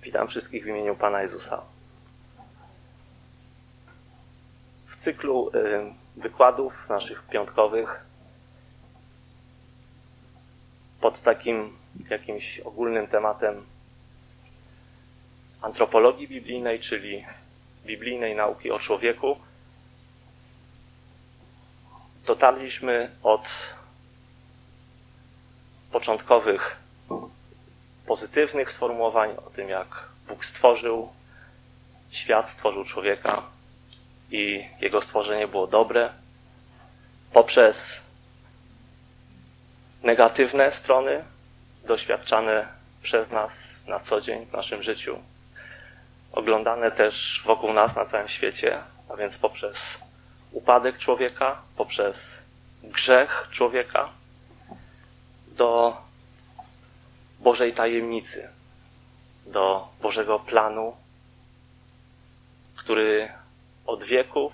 Witam wszystkich w imieniu Pana Jezusa. W cyklu wykładów naszych piątkowych pod takim jakimś ogólnym tematem antropologii biblijnej, czyli biblijnej nauki o człowieku, dotarliśmy od początkowych pozytywnych sformułowań o tym, jak Bóg stworzył świat, stworzył człowieka i jego stworzenie było dobre, poprzez negatywne strony doświadczane przez nas na co dzień w naszym życiu, oglądane też wokół nas na całym świecie, a więc poprzez upadek człowieka, poprzez grzech człowieka, do Bożej tajemnicy, do Bożego planu, który od wieków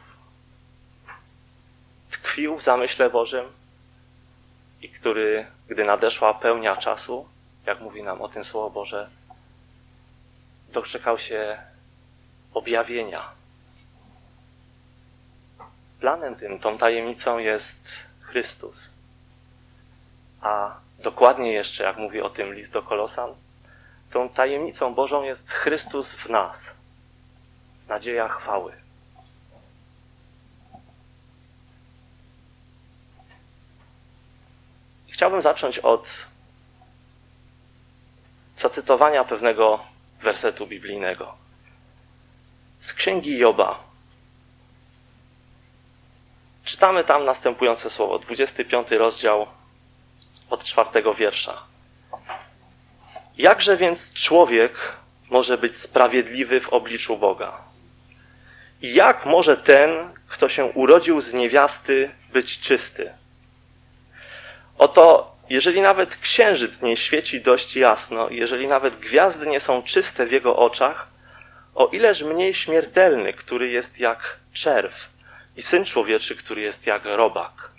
tkwił w zamyśle Bożym i który, gdy nadeszła pełnia czasu, jak mówi nam o tym Słowo Boże, doczekał się objawienia. Planem tym, tą tajemnicą jest Chrystus. A dokładnie jeszcze, jak mówi o tym list do Kolosan, tą tajemnicą Bożą jest Chrystus w nas, nadzieja chwały. Chciałbym zacząć od zacytowania pewnego wersetu biblijnego z Księgi Joba. Czytamy tam następujące słowo, 25 rozdział od 4 wiersza. Jakże więc człowiek może być sprawiedliwy w obliczu Boga? I jak może ten, kto się urodził z niewiasty, być czysty? Oto, jeżeli nawet księżyc nie świeci dość jasno, jeżeli nawet gwiazdy nie są czyste w jego oczach, o ileż mniej śmiertelny, który jest jak czerw i Syn Człowieczy, który jest jak robak.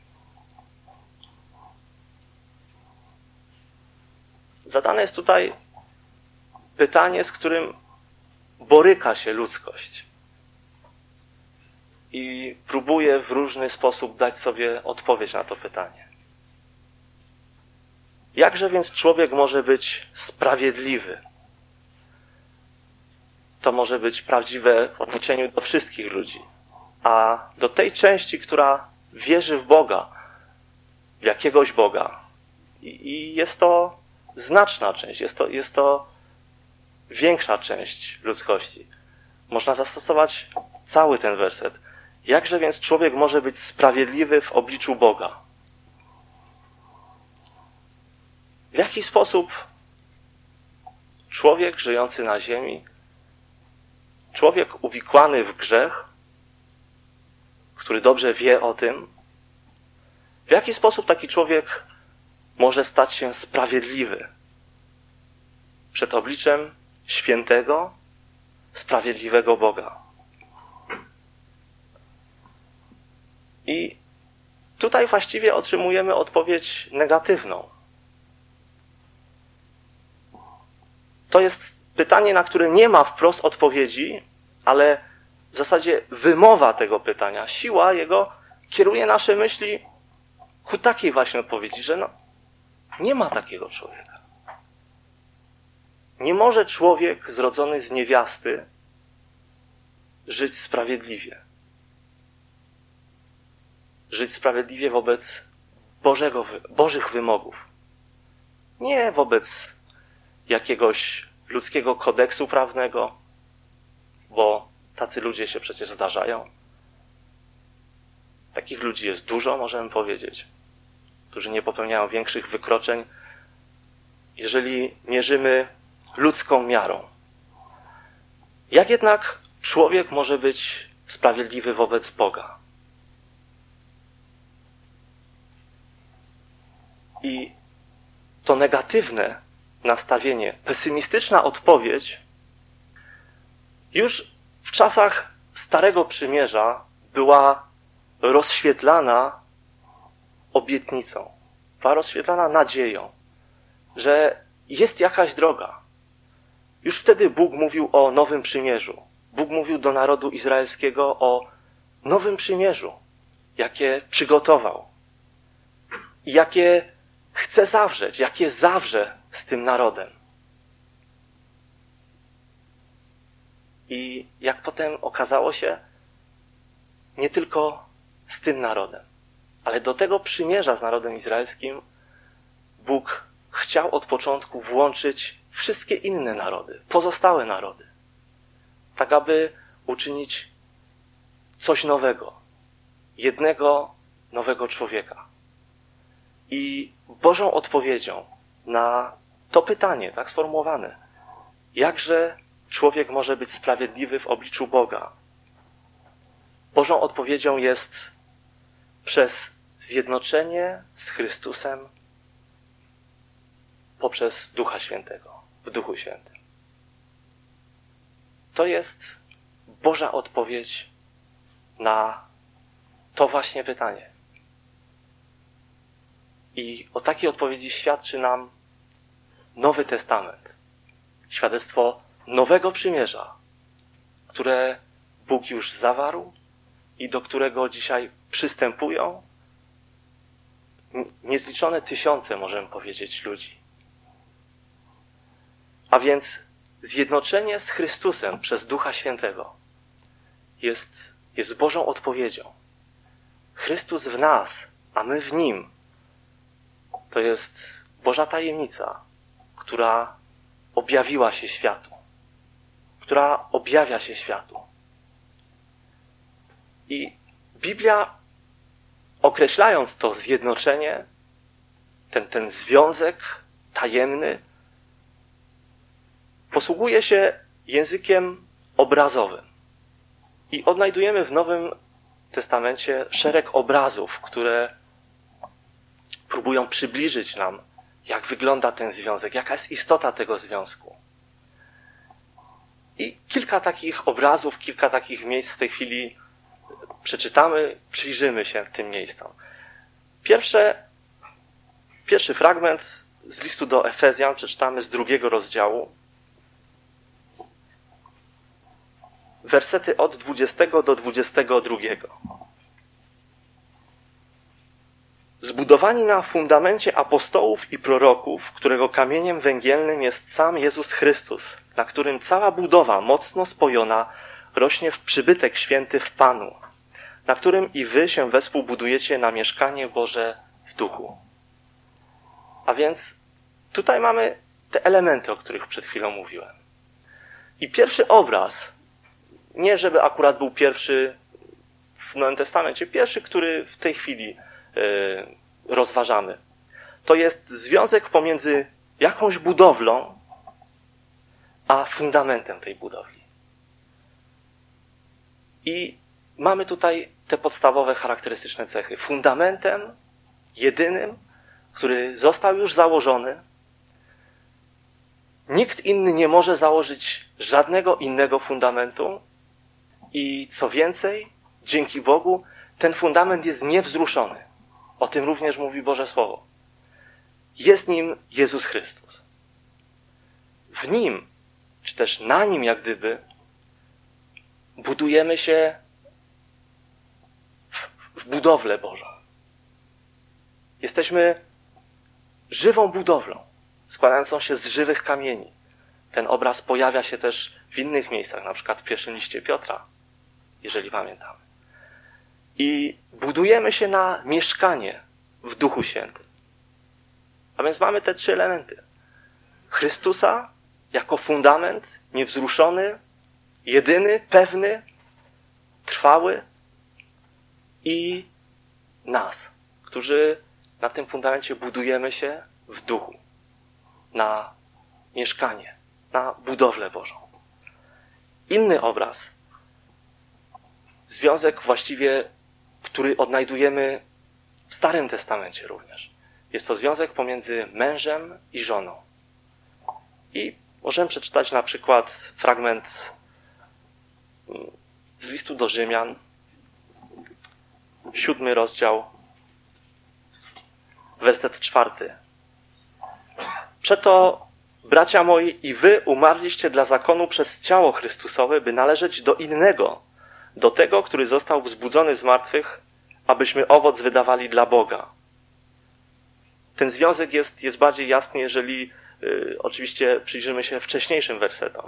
Zadane jest tutaj pytanie, z którym boryka się ludzkość i próbuje w różny sposób dać sobie odpowiedź na to pytanie. Jakże więc człowiek może być sprawiedliwy? To może być prawdziwe w odniesieniu do wszystkich ludzi, a do tej części, która wierzy w Boga, w jakiegoś Boga. I jest to znaczna część, jest to większa część ludzkości. Można zastosować cały ten werset. Jakże więc człowiek może być sprawiedliwy w obliczu Boga? W jaki sposób człowiek żyjący na ziemi, człowiek uwikłany w grzech, który dobrze wie o tym, w jaki sposób taki człowiek może stać się sprawiedliwy przed obliczem świętego, sprawiedliwego Boga? I tutaj właściwie otrzymujemy odpowiedź negatywną. To jest pytanie, na które nie ma wprost odpowiedzi, ale w zasadzie wymowa tego pytania, siła jego kieruje nasze myśli ku takiej właśnie odpowiedzi, że nie ma takiego człowieka. Nie może człowiek zrodzony z niewiasty żyć sprawiedliwie. Żyć sprawiedliwie wobec Bożych wymogów. Nie wobec jakiegoś ludzkiego kodeksu prawnego, bo tacy ludzie się przecież zdarzają. Takich ludzi jest dużo, możemy powiedzieć, którzy nie popełniają większych wykroczeń, jeżeli mierzymy ludzką miarą. Jak jednak człowiek może być sprawiedliwy wobec Boga? I to negatywne nastawienie, pesymistyczna odpowiedź już w czasach Starego Przymierza była rozświetlana obietnicą, była rozświetlana nadzieją, że jest jakaś droga, Już wtedy Bóg mówił o nowym przymierzu. Bóg mówił do narodu izraelskiego o nowym przymierzu, jakie przygotował i jakie chce zawrzeć, jakie zawrze z tym narodem. I jak potem okazało się, nie tylko z tym narodem, ale do tego przymierza z narodem izraelskim Bóg chciał od początku włączyć wszystkie inne narody, pozostałe narody, tak aby uczynić coś nowego, jednego nowego człowieka. I Bożą odpowiedzią na to pytanie, tak sformułowane, jakże człowiek może być sprawiedliwy w obliczu Boga, Bożą odpowiedzią jest przez zjednoczenie z Chrystusem poprzez Ducha Świętego, w Duchu Świętym. To jest Boża odpowiedź na to właśnie pytanie. I o takiej odpowiedzi świadczy nam Nowy Testament. Świadectwo nowego przymierza, które Bóg już zawarł i do którego dzisiaj przystępują niezliczone tysiące, możemy powiedzieć, ludzi. A więc zjednoczenie z Chrystusem przez Ducha Świętego jest Bożą odpowiedzią. Chrystus w nas, a my w Nim. To jest Boża tajemnica, która objawiła się światu. Która objawia się światu. I Biblia, określając to zjednoczenie, ten związek tajemny, posługuje się językiem obrazowym. I odnajdujemy w Nowym Testamencie szereg obrazów, które próbują przybliżyć nam, jak wygląda ten związek, jaka jest istota tego związku. I kilka takich obrazów, kilka takich miejsc w tej chwili przeczytamy, przyjrzymy się tym miejscom. Pierwszy fragment z listu do Efezjan przeczytamy z 2 rozdziału. Wersety od 20 do 22. Zbudowani na fundamencie apostołów i proroków, którego kamieniem węgielnym jest sam Jezus Chrystus, na którym cała budowa mocno spojona rośnie w przybytek święty w Panu, na którym i wy się wespół budujecie na mieszkanie Boże w duchu. A więc tutaj mamy te elementy, o których przed chwilą mówiłem. I pierwszy obraz, nie żeby akurat był pierwszy w Nowym Testamencie, pierwszy, który w tej chwili rozważamy, to jest związek pomiędzy jakąś budowlą a fundamentem tej budowli. I mamy tutaj te podstawowe charakterystyczne cechy. Fundamentem jedynym, który został już założony. Nikt inny nie może założyć żadnego innego fundamentu i co więcej, dzięki Bogu, ten fundament jest niewzruszony. O tym również mówi Boże Słowo. Jest nim Jezus Chrystus. W Nim, czy też na Nim jak gdyby, budujemy się w budowlę Bożą. Jesteśmy żywą budowlą, składającą się z żywych kamieni. Ten obraz pojawia się też w innych miejscach, na przykład w pierwszym liście Piotra, jeżeli pamiętamy. I budujemy się na mieszkanie w Duchu Świętym. A więc mamy te 3 elementy. Chrystusa jako fundament, niewzruszony, jedyny, pewny, trwały i nas, którzy na tym fundamencie budujemy się w duchu, na mieszkanie, na budowlę Bożą. Inny obraz, związek właściwie, który odnajdujemy w Starym Testamencie również. Jest to związek pomiędzy mężem i żoną. I możemy przeczytać na przykład fragment z listu do Rzymian, 7 rozdział, werset 4. Przeto bracia moi, i wy umarliście dla zakonu przez ciało Chrystusowe, by należeć do innego, do tego, który został wzbudzony z martwych, abyśmy owoc wydawali dla Boga. Ten związek jest bardziej jasny, jeżeli oczywiście przyjrzymy się wcześniejszym wersetom.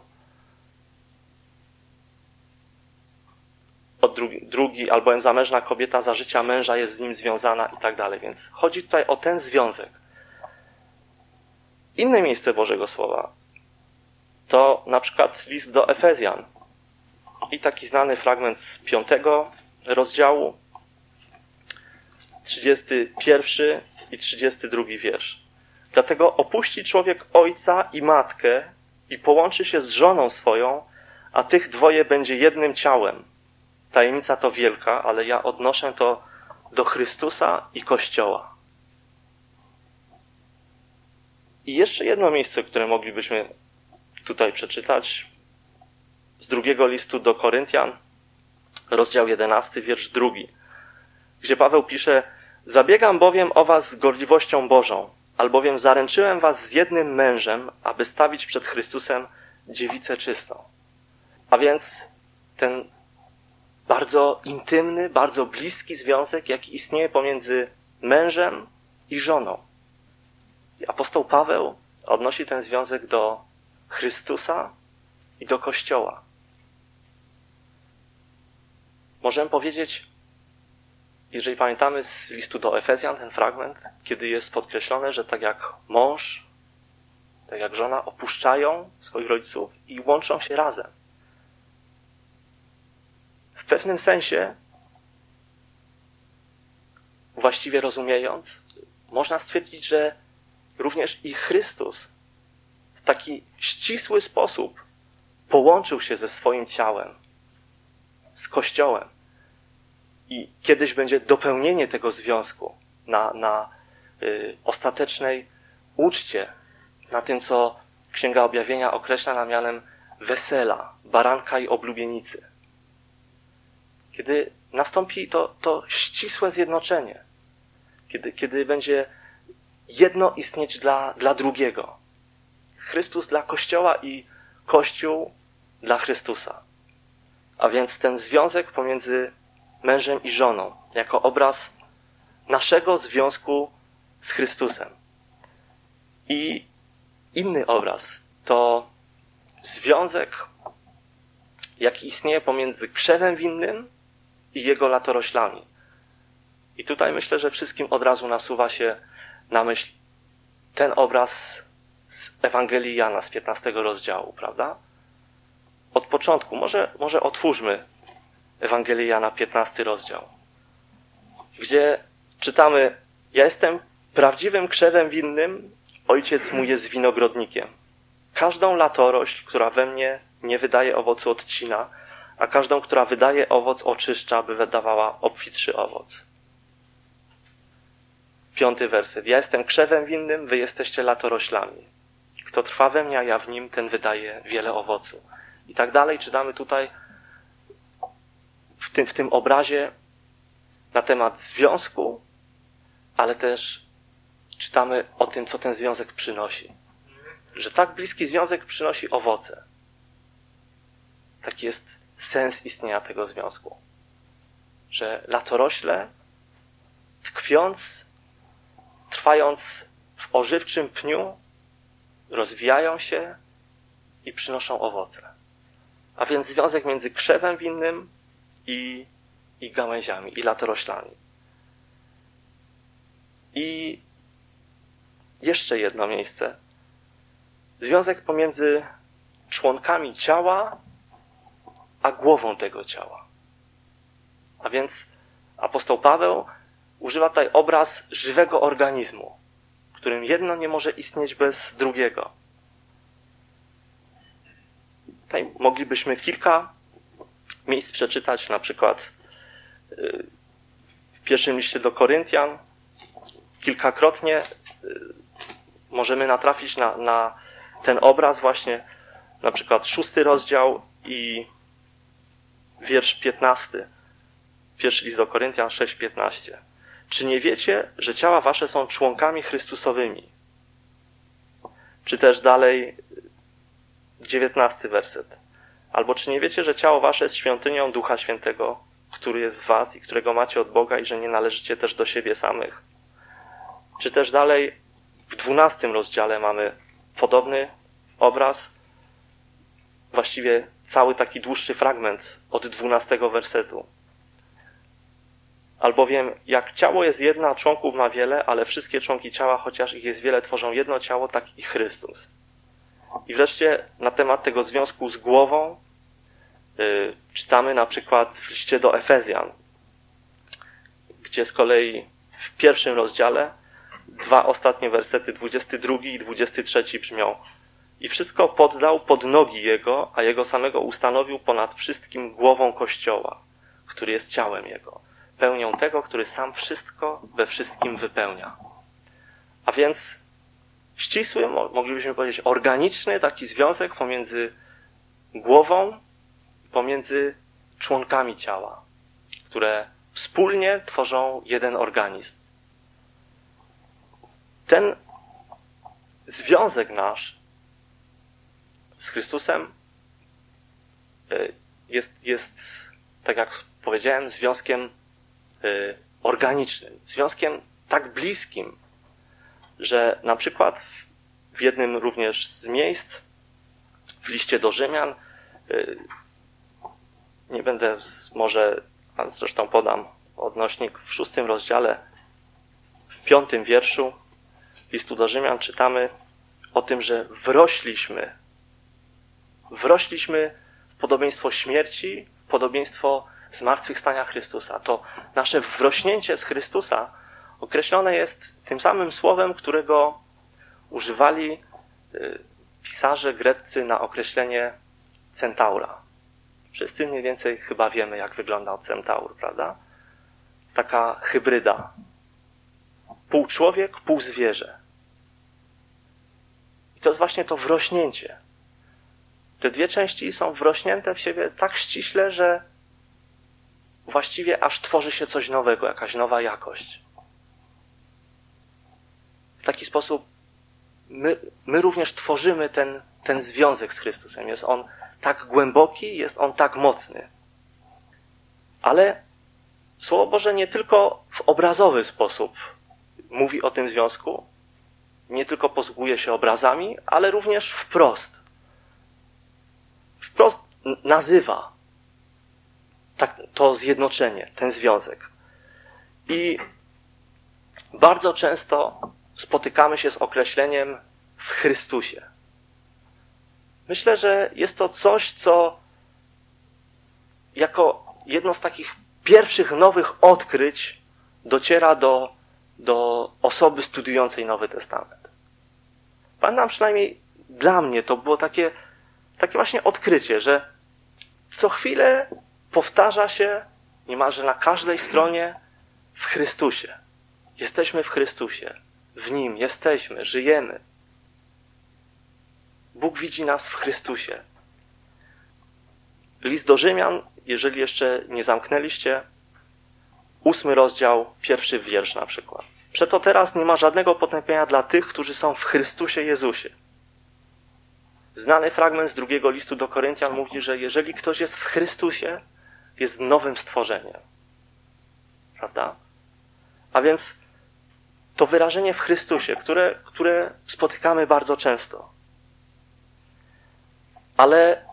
Drugi, albowiem zamężna kobieta za życia męża jest z nim związana i tak dalej. Więc chodzi tutaj o ten związek. Inne miejsce Bożego Słowa to na przykład list do Efezjan i taki znany fragment z 5 rozdziału, 31 i 32 wiersz. Dlatego opuści człowiek ojca i matkę i połączy się z żoną swoją, a tych dwoje będzie jednym ciałem. Tajemnica to wielka, ale ja odnoszę to do Chrystusa i Kościoła. I jeszcze jedno miejsce, które moglibyśmy tutaj przeczytać, z drugiego listu do Koryntian, rozdział 11, wiersz 2, gdzie Paweł pisze: zabiegam bowiem o was z gorliwością Bożą, albowiem zaręczyłem was z jednym mężem, aby stawić przed Chrystusem dziewicę czystą. A więc ten bardzo intymny, bardzo bliski związek, jaki istnieje pomiędzy mężem i żoną. I apostoł Paweł odnosi ten związek do Chrystusa i do Kościoła. Możemy powiedzieć, jeżeli pamiętamy z listu do Efezjan ten fragment, kiedy jest podkreślone, że tak jak mąż, tak jak żona opuszczają swoich rodziców i łączą się razem. W pewnym sensie, właściwie rozumiejąc, można stwierdzić, że również i Chrystus w taki ścisły sposób połączył się ze swoim ciałem, z Kościołem. I kiedyś będzie dopełnienie tego związku na ostatecznej uczcie, na tym, co Księga Objawienia określa mianem wesela, baranka i oblubienicy. Kiedy nastąpi to ścisłe zjednoczenie, kiedy będzie jedno istnieć dla drugiego. Chrystus dla Kościoła i Kościół dla Chrystusa. A więc ten związek pomiędzy mężem i żoną, jako obraz naszego związku z Chrystusem. I inny obraz to związek, jaki istnieje pomiędzy krzewem winnym i jego latoroślami. I tutaj myślę, że wszystkim od razu nasuwa się na myśl ten obraz z Ewangelii Jana z 15 rozdziału, prawda? Od początku, może otwórzmy Ewangelię Jana, 15 rozdział, gdzie czytamy: ja jestem prawdziwym krzewem winnym, ojciec mój jest winogrodnikiem. Każdą latorośl, która we mnie nie wydaje owocu, odcina, a każdą, która wydaje owoc, oczyszcza, by wydawała obfitszy owoc. 5 werset. Ja jestem krzewem winnym, wy jesteście latoroślami. Kto trwa we mnie, a ja w nim, ten wydaje wiele owocu. I tak dalej czytamy tutaj w tym obrazie na temat związku, ale też czytamy o tym, co ten związek przynosi. Że tak bliski związek przynosi owoce. Taki jest sens istnienia tego związku. Że latorośle, tkwiąc, trwając w ożywczym pniu, rozwijają się i przynoszą owoce. A więc związek między krzewem winnym i gałęziami, i latoroślami. I jeszcze jedno miejsce. Związek pomiędzy członkami ciała a głową tego ciała. A więc apostoł Paweł używa tutaj obraz żywego organizmu, w którym jedno nie może istnieć bez drugiego. Tutaj moglibyśmy kilka miejsc przeczytać, na przykład w pierwszym liście do Koryntian kilkakrotnie możemy natrafić na ten obraz właśnie, na przykład 6 rozdział i wiersz 15. Pierwszy list do Koryntian 6:15. Czy nie wiecie, że ciała wasze są członkami Chrystusowymi? Czy też dalej 19 werset. Albo czy nie wiecie, że ciało wasze jest świątynią Ducha Świętego, który jest w was i którego macie od Boga i że nie należycie też do siebie samych? Czy też dalej w 12 rozdziale mamy podobny obraz, właściwie cały taki dłuższy fragment od 12 wersetu. Albowiem jak ciało jest jedno, a członków ma wiele, ale wszystkie członki ciała, chociaż ich jest wiele, tworzą jedno ciało, tak i Chrystus. I wreszcie na temat tego związku z głową czytamy na przykład w liście do Efezjan, gdzie z kolei w 1 rozdziale 2 ostatnie wersety, 22 i 23 brzmią: i wszystko poddał pod nogi Jego, a Jego samego ustanowił ponad wszystkim głową Kościoła, który jest ciałem Jego, pełnią tego, który sam wszystko we wszystkim wypełnia. A więc ścisły, moglibyśmy powiedzieć organiczny taki związek pomiędzy głową, pomiędzy członkami ciała, które wspólnie tworzą jeden organizm. Ten związek nasz z Chrystusem jest, tak jak powiedziałem, związkiem organicznym, związkiem tak bliskim, że na przykład w jednym również z miejsc w liście do Rzymian, nie będę może, a zresztą podam odnośnik w 6 rozdziale, w 5 wierszu listu do Rzymian czytamy o tym, że wrośliśmy w podobieństwo śmierci, w podobieństwo zmartwychwstania Chrystusa. To nasze wrośnięcie z Chrystusa określone jest tym samym słowem, którego używali pisarze greccy na określenie centaura. Wszyscy mniej więcej chyba wiemy, jak wyglądał centaur, prawda? Taka hybryda. Pół człowiek, pół zwierzę. I to jest właśnie to wrośnięcie. Te dwie części są wrośnięte w siebie tak ściśle, że właściwie aż tworzy się coś nowego, jakaś nowa jakość. W taki sposób my również tworzymy ten związek z Chrystusem. Jest on tak głęboki, jest on tak mocny. Ale Słowo Boże nie tylko w obrazowy sposób mówi o tym związku, nie tylko posługuje się obrazami, ale również wprost. Wprost nazywa to zjednoczenie, ten związek. I bardzo często spotykamy się z określeniem w Chrystusie. Myślę, że jest to coś, co jako jedno z takich pierwszych nowych odkryć dociera do osoby studiującej Nowy Testament. Pamiętam, przynajmniej dla mnie to było takie właśnie odkrycie, że co chwilę powtarza się niemalże na każdej stronie w Chrystusie. Jesteśmy w Chrystusie. W Nim jesteśmy, żyjemy. Bóg widzi nas w Chrystusie. List do Rzymian, jeżeli jeszcze nie zamknęliście, 8 rozdział, 1 wiersz na przykład. Przeto teraz nie ma żadnego potępienia dla tych, którzy są w Chrystusie Jezusie. Znany fragment z 2 listu do Koryntian mówi, że jeżeli ktoś jest w Chrystusie, jest nowym stworzeniem. Prawda? A więc to wyrażenie w Chrystusie, które spotykamy bardzo często. Ale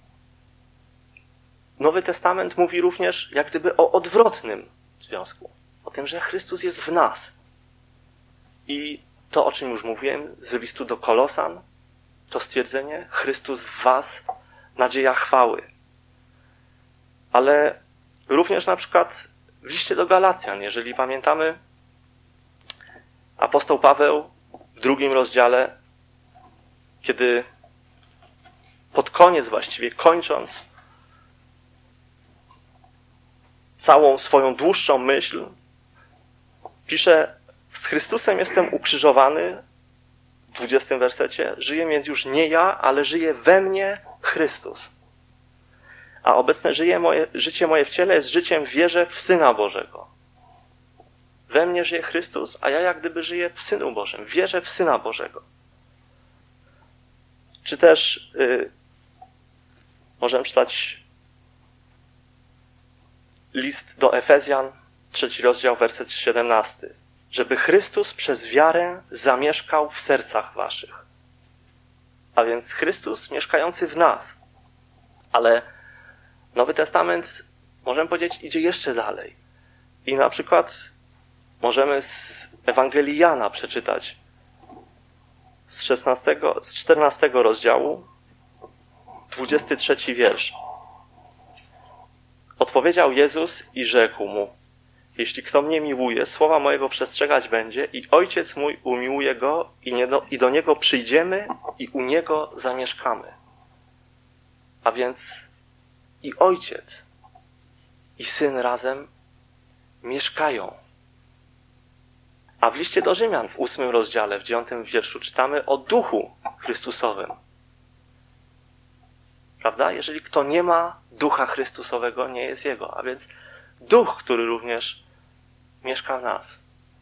Nowy Testament mówi również jak gdyby o odwrotnym związku. O tym, że Chrystus jest w nas. I to, o czym już mówiłem z listu do Kolosan, to stwierdzenie Chrystus w was, nadzieja chwały. Ale również na przykład w liście do Galacjan, jeżeli pamiętamy, apostoł Paweł w 2 rozdziale, kiedy pod koniec właściwie kończąc całą swoją dłuższą myśl, pisze: z Chrystusem jestem ukrzyżowany, w 20 wersecie, żyję więc już nie ja, ale żyje we mnie Chrystus. A obecne życie moje w ciele jest życiem w wierze w Syna Bożego. We mnie żyje Chrystus, a ja jak gdyby żyję w Synu Bożym, wierzę w Syna Bożego. Czy też możemy czytać list do Efezjan, 3 rozdział, werset 17. Żeby Chrystus przez wiarę zamieszkał w sercach waszych. A więc Chrystus mieszkający w nas. Ale Nowy Testament, możemy powiedzieć, idzie jeszcze dalej. I na przykład możemy z Ewangelii Jana przeczytać z 14 rozdziału, 23 wiersz. Odpowiedział Jezus i rzekł mu: jeśli kto mnie miłuje, słowa mojego przestrzegać będzie i Ojciec mój umiłuje go i do Niego przyjdziemy i u Niego zamieszkamy. A więc i Ojciec, i Syn razem mieszkają. A w liście do Rzymian w 8 rozdziale, w 9 wierszu czytamy o Duchu Chrystusowym. Prawda? Jeżeli kto nie ma Ducha Chrystusowego, nie jest Jego. A więc Duch, który również mieszka w nas.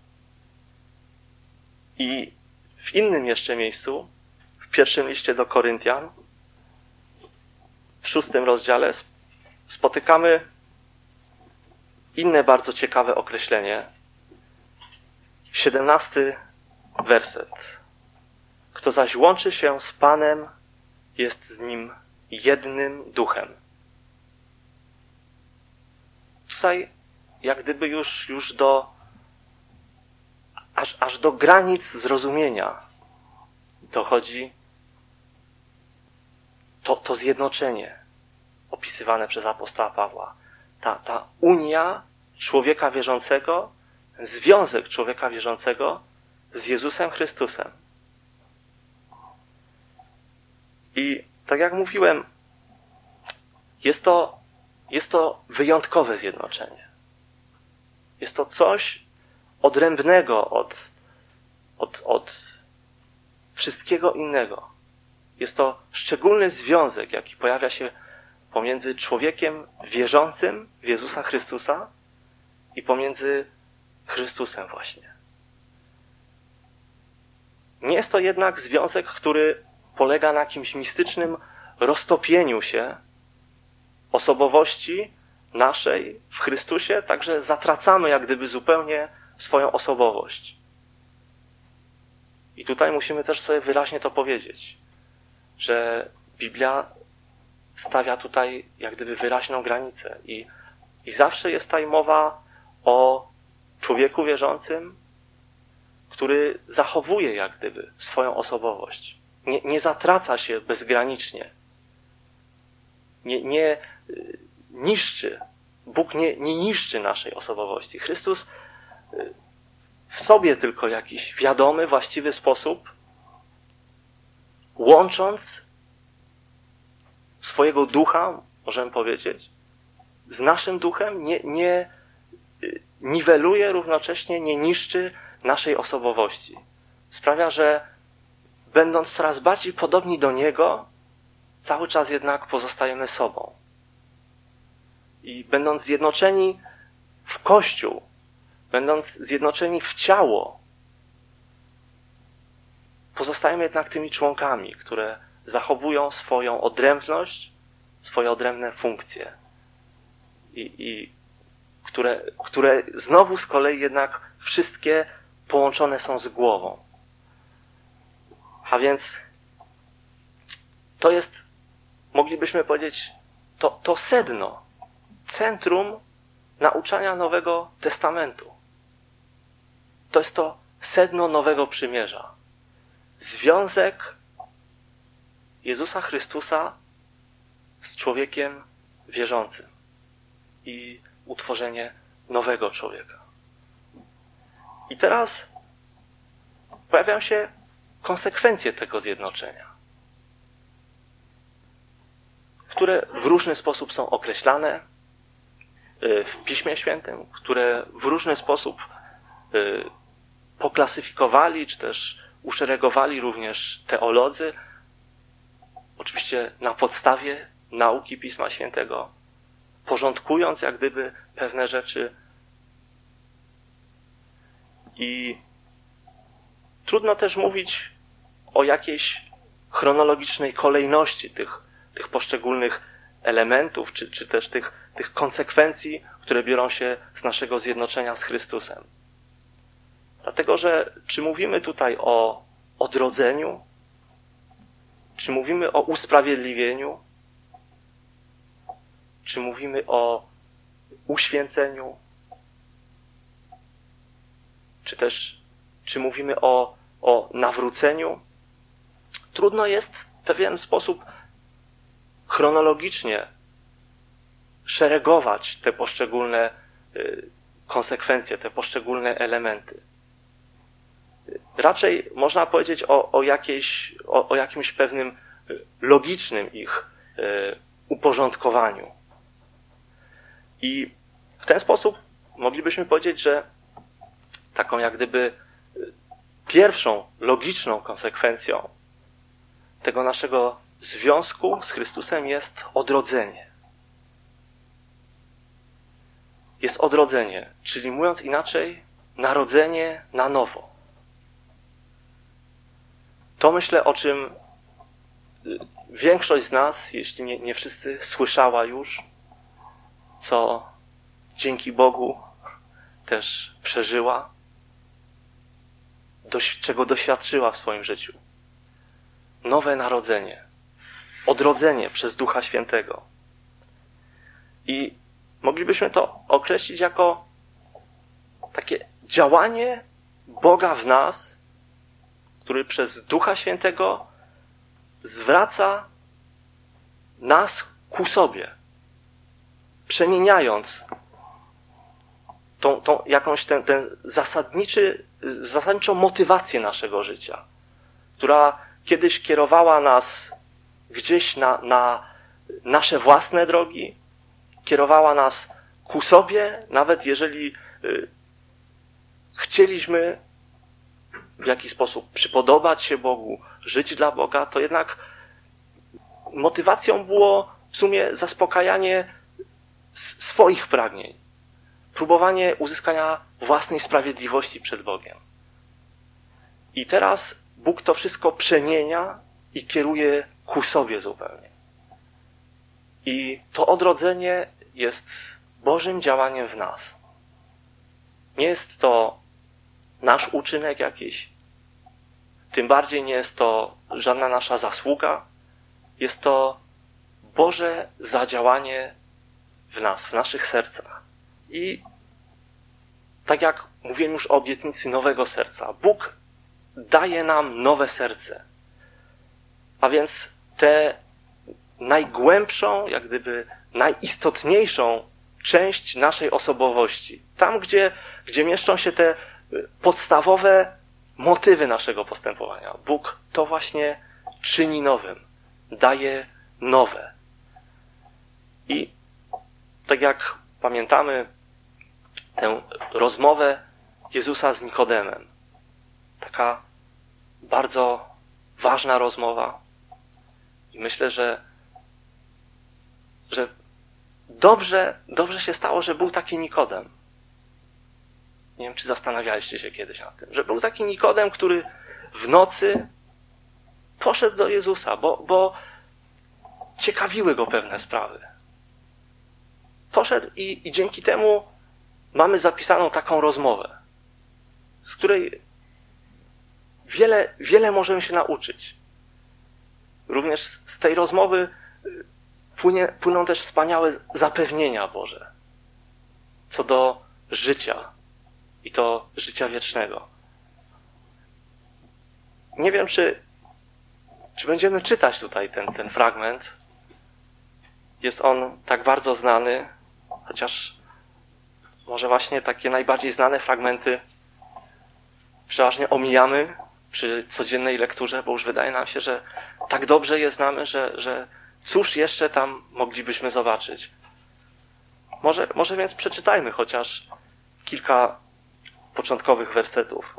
I w innym jeszcze miejscu, w pierwszym liście do Koryntian, w 6 rozdziale spotykamy inne bardzo ciekawe określenie. 17 werset. Kto zaś łączy się z Panem, jest z Nim jednym duchem. Tutaj jak gdyby już aż do granic zrozumienia dochodzi to zjednoczenie opisywane przez apostoła Pawła. Ta unia człowieka wierzącego, związek człowieka wierzącego z Jezusem Chrystusem. I tak jak mówiłem, jest to wyjątkowe zjednoczenie. Jest to coś odrębnego od wszystkiego innego. Jest to szczególny związek, jaki pojawia się pomiędzy człowiekiem wierzącym w Jezusa Chrystusa i pomiędzy Chrystusem właśnie. Nie jest to jednak związek, który polega na jakimś mistycznym roztopieniu się osobowości naszej w Chrystusie, także zatracamy jak gdyby zupełnie swoją osobowość. I tutaj musimy też sobie wyraźnie to powiedzieć, że Biblia stawia tutaj jak gdyby wyraźną granicę i zawsze jest tutaj mowa o człowieku wierzącym, który zachowuje jak gdyby swoją osobowość. Nie zatraca się bezgranicznie. Nie niszczy. Bóg nie niszczy naszej osobowości. Chrystus w sobie tylko jakiś wiadomy, właściwy sposób, łącząc swojego ducha, możemy powiedzieć, z naszym duchem, nie niweluje równocześnie, nie niszczy naszej osobowości. Sprawia, że będąc coraz bardziej podobni do Niego, cały czas jednak pozostajemy sobą. I będąc zjednoczeni w Kościół, będąc zjednoczeni w ciało, pozostajemy jednak tymi członkami, które zachowują swoją odrębność, swoje odrębne funkcje. I które znowu z kolei jednak wszystkie połączone są z głową. A więc to jest, moglibyśmy powiedzieć, to sedno, centrum nauczania Nowego Testamentu. To jest to sedno Nowego Przymierza. Związek Jezusa Chrystusa z człowiekiem wierzącym i utworzenie nowego człowieka. I teraz pojawiają się konsekwencje tego zjednoczenia, które w różny sposób są określane w Piśmie Świętym, które w różny sposób poklasyfikowali, czy też uszeregowali również teolodzy, oczywiście na podstawie nauki Pisma Świętego, porządkując jak gdyby pewne rzeczy. I trudno też mówić o jakiejś chronologicznej kolejności tych poszczególnych elementów, czy też tych konsekwencji, które biorą się z naszego zjednoczenia z Chrystusem. Dlatego, że czy mówimy tutaj o odrodzeniu, czy mówimy o usprawiedliwieniu, czy mówimy o uświęceniu, czy mówimy o nawróceniu, trudno jest w pewien sposób chronologicznie szeregować te poszczególne konsekwencje, te poszczególne elementy. Raczej można powiedzieć o jakimś pewnym logicznym ich uporządkowaniu. I w ten sposób moglibyśmy powiedzieć, że taką jak gdyby pierwszą logiczną konsekwencją tego naszego związku z Chrystusem jest odrodzenie. Jest odrodzenie, czyli mówiąc inaczej, narodzenie na nowo. To myślę, o czym większość z nas, jeśli nie wszyscy, słyszała już, co dzięki Bogu też przeżyła, czego doświadczyła w swoim życiu. Nowe narodzenie, odrodzenie przez Ducha Świętego. I moglibyśmy to określić jako takie działanie Boga w nas, który przez Ducha Świętego zwraca nas ku sobie, przemieniając tą jakąś ten zasadniczą motywację naszego życia, która kiedyś kierowała nas gdzieś na nasze własne drogi, kierowała nas ku sobie, nawet jeżeli chcieliśmy w jakiś sposób przypodobać się Bogu, żyć dla Boga, to jednak motywacją było w sumie zaspokajanie swoich pragnień, próbowanie uzyskania własnej sprawiedliwości przed Bogiem. I teraz Bóg to wszystko przemienia i kieruje ku sobie zupełnie. I to odrodzenie jest Bożym działaniem w nas. Nie jest to nasz uczynek jakiś, tym bardziej nie jest to żadna nasza zasługa, jest to Boże zadziałanie w nas, w naszych sercach. I tak jak mówiłem już o obietnicy nowego serca, Bóg daje nam nowe serce. A więc tę najgłębszą, jak gdyby najistotniejszą część naszej osobowości. Tam, gdzie mieszczą się te podstawowe motywy naszego postępowania. Bóg to właśnie czyni nowym. Daje nowe. I tak jak pamiętamy tę rozmowę Jezusa z Nikodemem. Taka bardzo ważna rozmowa. I myślę, że dobrze się stało, że był taki Nikodem. Nie wiem, czy zastanawialiście się kiedyś nad tym, że był taki Nikodem, który w nocy poszedł do Jezusa, bo ciekawiły go pewne sprawy. Poszedł i dzięki temu mamy zapisaną taką rozmowę, z której wiele możemy się nauczyć. Również z tej rozmowy płyną też wspaniałe zapewnienia Boże co do życia i to życia wiecznego. Nie wiem, czy będziemy czytać tutaj ten fragment. Jest on tak bardzo znany, chociaż może właśnie takie najbardziej znane fragmenty przeważnie omijamy przy codziennej lekturze, bo już wydaje nam się, że tak dobrze je znamy, że cóż jeszcze tam moglibyśmy zobaczyć. Może więc przeczytajmy chociaż kilka początkowych wersetów.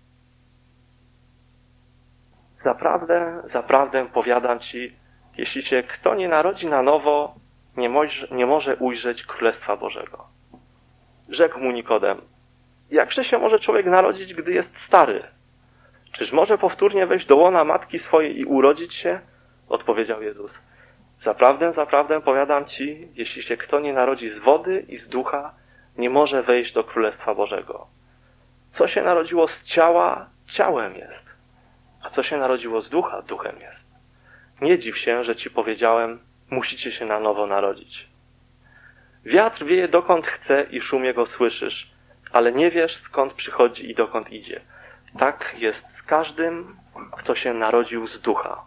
Zaprawdę powiadam ci, jeśli się kto nie narodzi na nowo, nie może ujrzeć Królestwa Bożego. Rzekł mu Nikodem, jakże się może człowiek narodzić, gdy jest stary? Czyż może powtórnie wejść do łona matki swojej i urodzić się? Odpowiedział Jezus. Zaprawdę, zaprawdę powiadam ci, jeśli się kto nie narodzi z wody i z ducha, nie może wejść do Królestwa Bożego. Co się narodziło z ciała, ciałem jest, a co się narodziło z ducha, duchem jest. Nie dziw się, że ci powiedziałem, musicie się na nowo narodzić. Wiatr wieje dokąd chce i szum jego słyszysz, ale nie wiesz, skąd przychodzi i dokąd idzie. Tak jest z każdym, kto się narodził z ducha.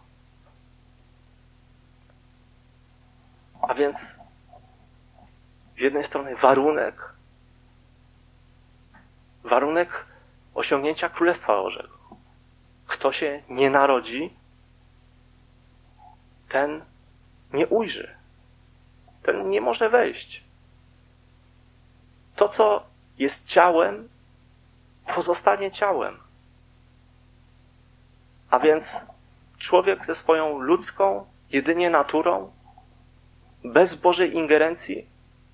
A więc z jednej strony warunek osiągnięcia Królestwa Bożego. Kto się nie narodzi, ten nie ujrzy. Ten nie może wejść. To, co jest ciałem, pozostanie ciałem. A więc człowiek ze swoją ludzką, jedynie naturą, bez Bożej ingerencji,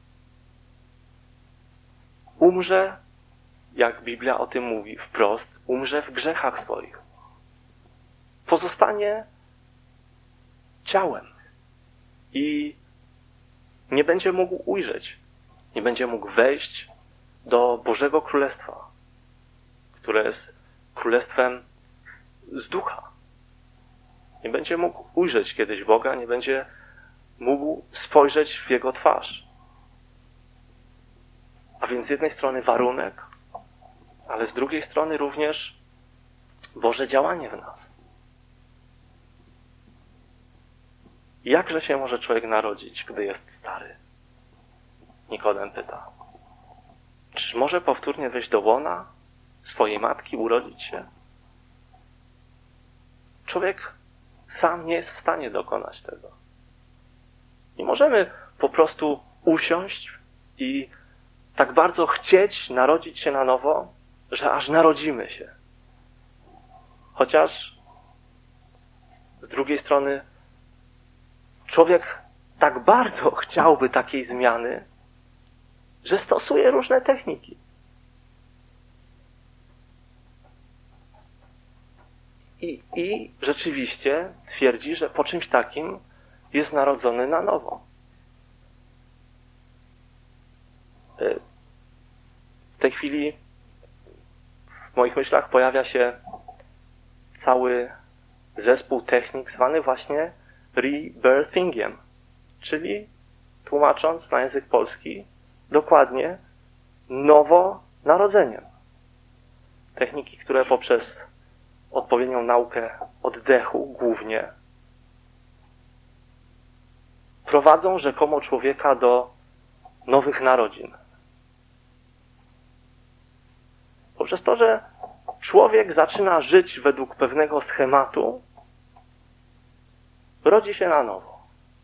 umrze, jak Biblia o tym mówi wprost, umrze w grzechach swoich. Pozostanie ciałem i nie będzie mógł ujrzeć, nie będzie mógł wejść do Bożego Królestwa, które jest królestwem z ducha. Nie będzie mógł ujrzeć kiedyś Boga, nie będzie mógł spojrzeć w Jego twarz. A więc z jednej strony warunek, ale z drugiej strony również Boże działanie w nas. Jakże się może człowiek narodzić, gdy jest stary? Nikodem pyta. Czy może powtórnie wejść do łona swojej matki, urodzić się? Człowiek sam nie jest w stanie dokonać tego. Nie możemy po prostu usiąść i tak bardzo chcieć narodzić się na nowo, że aż narodzimy się. Chociaż z drugiej strony człowiek tak bardzo chciałby takiej zmiany, że stosuje różne techniki. I rzeczywiście twierdzi, że po czymś takim jest narodzony na nowo. W tej chwili w moich myślach pojawia się cały zespół technik zwany właśnie rebirthingiem, czyli tłumacząc na język polski dokładnie nowonarodzeniem. Techniki, które poprzez odpowiednią naukę oddechu głównie prowadzą rzekomo człowieka do nowych narodzin. Poprzez to, że człowiek zaczyna żyć według pewnego schematu, rodzi się na nowo.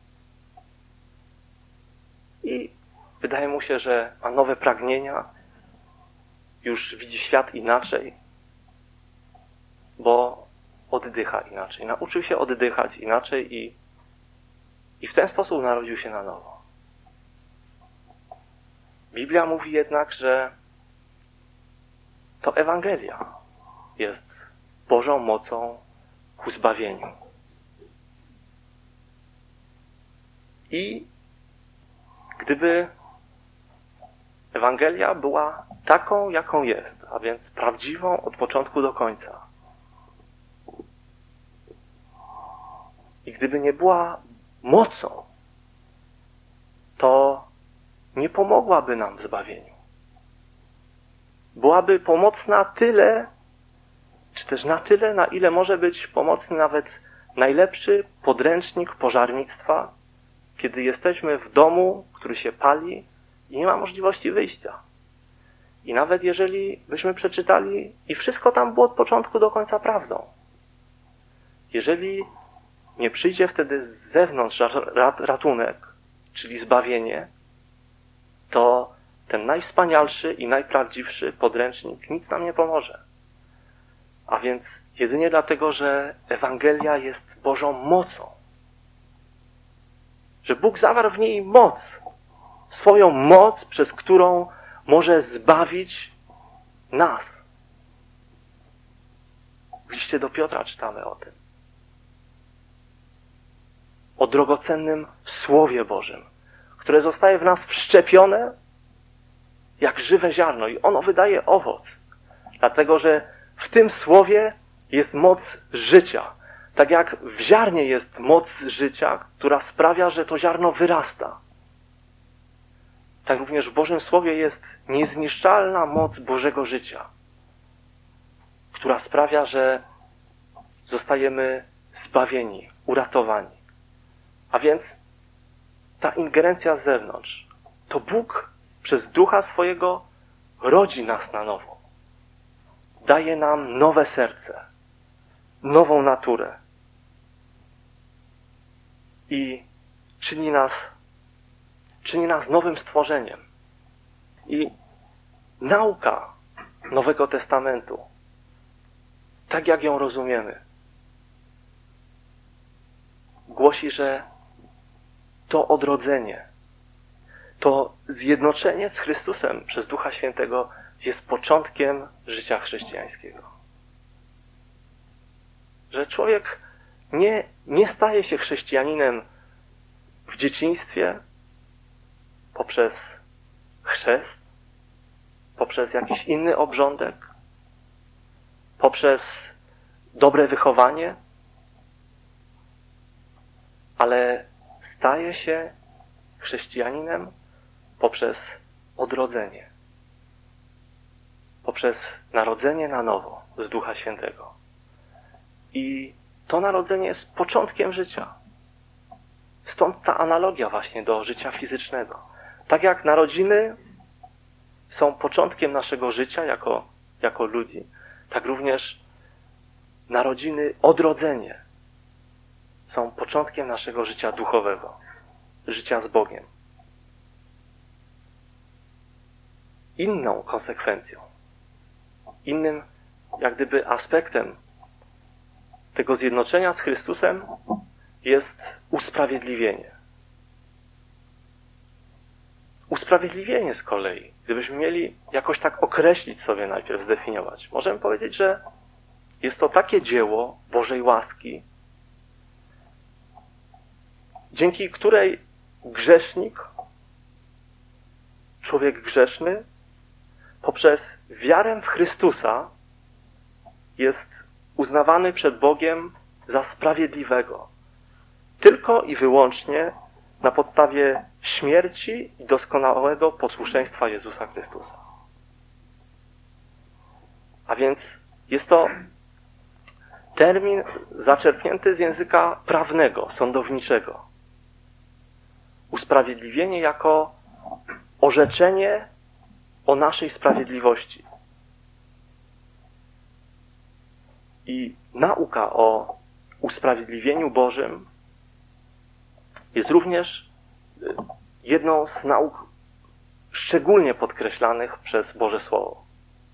I wydaje mu się, że ma nowe pragnienia, już widzi świat inaczej, bo oddycha inaczej. Nauczył się oddychać inaczej i w ten sposób narodził się na nowo. Biblia mówi jednak, że to Ewangelia jest Bożą mocą ku zbawieniu. I gdyby Ewangelia była taką, jaką jest, a więc prawdziwą od początku do końca, i gdyby nie była mocą, to nie pomogłaby nam w zbawieniu. Byłaby pomocna tyle, czy też na tyle, na ile może być pomocny nawet najlepszy podręcznik pożarnictwa, kiedy jesteśmy w domu, który się pali i nie ma możliwości wyjścia. I nawet jeżeli byśmy przeczytali i wszystko tam było od początku do końca prawdą, jeżeli nie przyjdzie wtedy z zewnątrz ratunek, czyli zbawienie, to ten najwspanialszy i najprawdziwszy podręcznik nic nam nie pomoże. A więc jedynie dlatego, że Ewangelia jest Bożą mocą. Że Bóg zawarł w niej moc. Swoją moc, przez którą może zbawić nas. W liście do Piotra czytamy o tym. O drogocennym Słowie Bożym, które zostaje w nas wszczepione jak żywe ziarno i ono wydaje owoc. Dlatego, że w tym Słowie jest moc życia. Tak jak w ziarnie jest moc życia, która sprawia, że to ziarno wyrasta. Tak również w Bożym Słowie jest niezniszczalna moc Bożego życia, która sprawia, że zostajemy zbawieni, uratowani. A więc ta ingerencja z zewnątrz, to Bóg przez Ducha swojego rodzi nas na nowo. Daje nam nowe serce, nową naturę i czyni nas nowym stworzeniem. I nauka Nowego Testamentu, tak jak ją rozumiemy, głosi, że to odrodzenie, to zjednoczenie z Chrystusem przez Ducha Świętego jest początkiem życia chrześcijańskiego. Że człowiek nie staje się chrześcijaninem w dzieciństwie poprzez chrzest, poprzez jakiś inny obrządek, poprzez dobre wychowanie, ale staje się chrześcijaninem poprzez odrodzenie, poprzez narodzenie na nowo z Ducha Świętego. I to narodzenie jest początkiem życia. Stąd ta analogia właśnie do życia fizycznego. Tak jak narodziny są początkiem naszego życia jako ludzi, tak również narodziny, odrodzenie są początkiem naszego życia duchowego, życia z Bogiem. Inną konsekwencją, innym jak gdyby aspektem tego zjednoczenia z Chrystusem jest usprawiedliwienie. Usprawiedliwienie z kolei, gdybyśmy mieli jakoś tak określić sobie najpierw, zdefiniować, możemy powiedzieć, że jest to takie dzieło Bożej łaski, dzięki której grzesznik, człowiek grzeszny, poprzez wiarę w Chrystusa jest uznawany przed Bogiem za sprawiedliwego. Tylko i wyłącznie na podstawie śmierci i doskonałego posłuszeństwa Jezusa Chrystusa. A więc jest to termin zaczerpnięty z języka prawnego, sądowniczego. Usprawiedliwienie jako orzeczenie o naszej sprawiedliwości. I nauka o usprawiedliwieniu Bożym jest również jedną z nauk szczególnie podkreślanych przez Boże Słowo.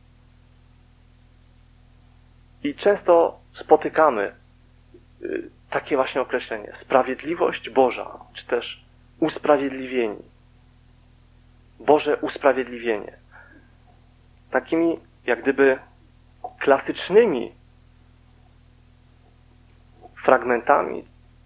I często spotykamy takie właśnie określenie. Sprawiedliwość Boża, czy też usprawiedliwieni. Boże usprawiedliwienie. Takimi jak gdyby klasycznymi fragmentami,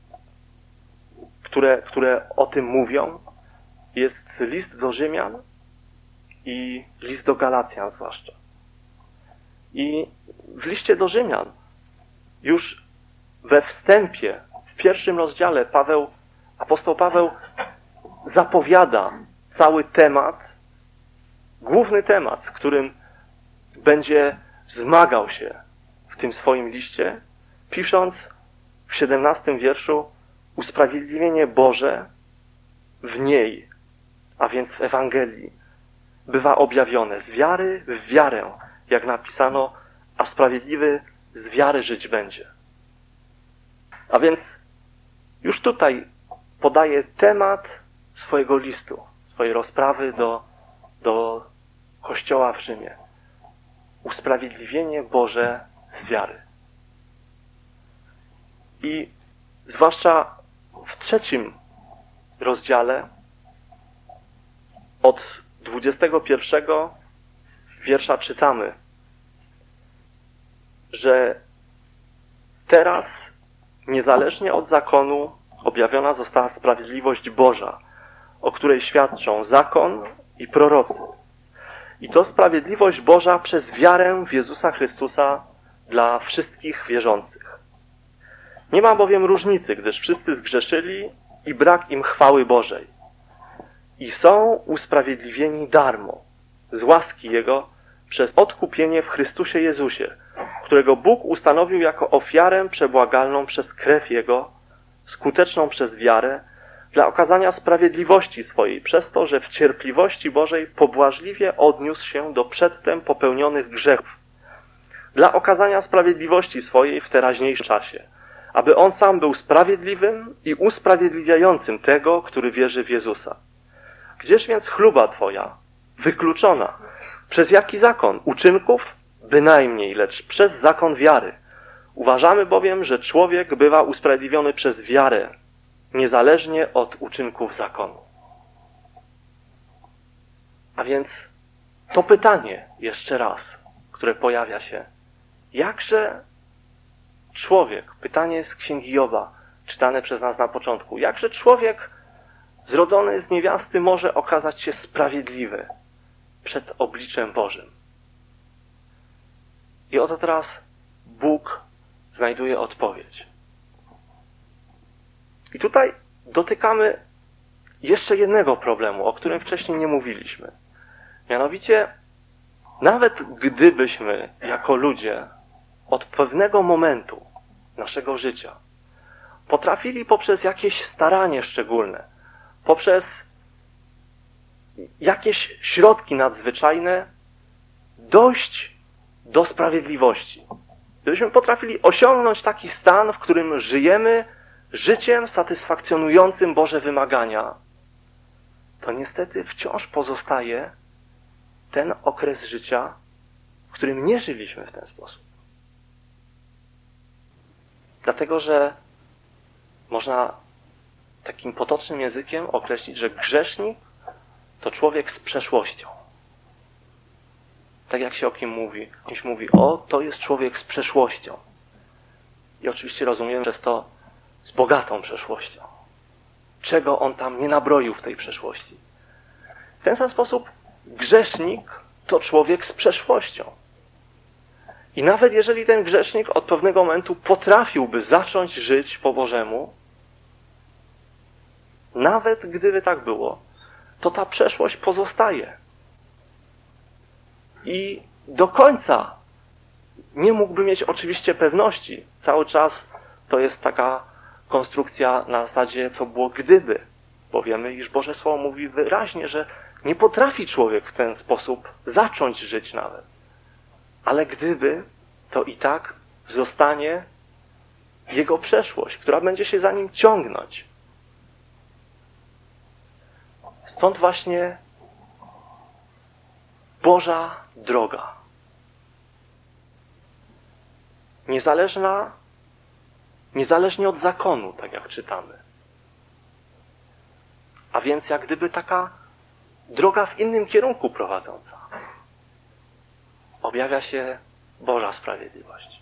które o tym mówią, jest list do Rzymian i list do Galacjan zwłaszcza. I w liście do Rzymian już we wstępie, w pierwszym rozdziale apostoł Paweł zapowiada cały temat, główny temat, z którym będzie zmagał się w tym swoim liście, pisząc w 17 wierszu: usprawiedliwienie Boże w niej, a więc w Ewangelii, bywa objawione z wiary w wiarę, jak napisano, a sprawiedliwy z wiary żyć będzie. A więc już tutaj podaje temat swojego listu, swojej rozprawy do Kościoła w Rzymie. Usprawiedliwienie Boże z wiary. I zwłaszcza w 3 rozdziale od 21 wiersza czytamy, że teraz, niezależnie od zakonu, objawiona została sprawiedliwość Boża, o której świadczą zakon i prorocy. I to sprawiedliwość Boża przez wiarę w Jezusa Chrystusa dla wszystkich wierzących. Nie ma bowiem różnicy, gdyż wszyscy zgrzeszyli i brak im chwały Bożej. I są usprawiedliwieni darmo, z łaski Jego, przez odkupienie w Chrystusie Jezusie, którego Bóg ustanowił jako ofiarę przebłagalną przez krew Jego, skuteczną przez wiarę, dla okazania sprawiedliwości swojej, przez to, że w cierpliwości Bożej pobłażliwie odniósł się do przedtem popełnionych grzechów, dla okazania sprawiedliwości swojej w teraźniejszym czasie, aby On sam był sprawiedliwym i usprawiedliwiającym tego, który wierzy w Jezusa. Gdzież więc chluba Twoja, wykluczona? Przez jaki zakon? Uczynków? Bynajmniej, lecz przez zakon wiary. Uważamy bowiem, że człowiek bywa usprawiedliwiony przez wiarę, niezależnie od uczynków zakonu. A więc to pytanie jeszcze raz, które pojawia się. Jakże człowiek, pytanie z Księgi Joba, czytane przez nas na początku, jakże człowiek zrodzony z niewiasty może okazać się sprawiedliwy przed obliczem Bożym? I oto teraz Bóg znajduje odpowiedź. I tutaj dotykamy jeszcze jednego problemu, o którym wcześniej nie mówiliśmy. Mianowicie, nawet gdybyśmy jako ludzie od pewnego momentu naszego życia potrafili poprzez jakieś staranie szczególne, poprzez jakieś środki nadzwyczajne dojść do sprawiedliwości. Gdybyśmy potrafili osiągnąć taki stan, w którym żyjemy życiem satysfakcjonującym Boże wymagania, to niestety wciąż pozostaje ten okres życia, w którym nie żyliśmy w ten sposób. Dlatego, że można takim potocznym językiem określić, że grzesznik to człowiek z przeszłością. Tak jak się o kimś mówi, o, to jest człowiek z przeszłością. I oczywiście rozumiem przez to z bogatą przeszłością. Czego on tam nie nabroił w tej przeszłości. W ten sam sposób grzesznik to człowiek z przeszłością. I nawet jeżeli ten grzesznik od pewnego momentu potrafiłby zacząć żyć po Bożemu, nawet gdyby tak było, to ta przeszłość pozostaje. I do końca nie mógłby mieć oczywiście pewności. Cały czas to jest taka konstrukcja na zasadzie, co było gdyby. Bo wiemy, iż Boże Słowo mówi wyraźnie, że nie potrafi człowiek w ten sposób zacząć żyć nawet. Ale gdyby, to i tak zostanie jego przeszłość, która będzie się za nim ciągnąć. Stąd właśnie Boża droga. Niezależnie od zakonu, tak jak czytamy. A więc jak gdyby taka droga w innym kierunku prowadząca. Objawia się Boża sprawiedliwość.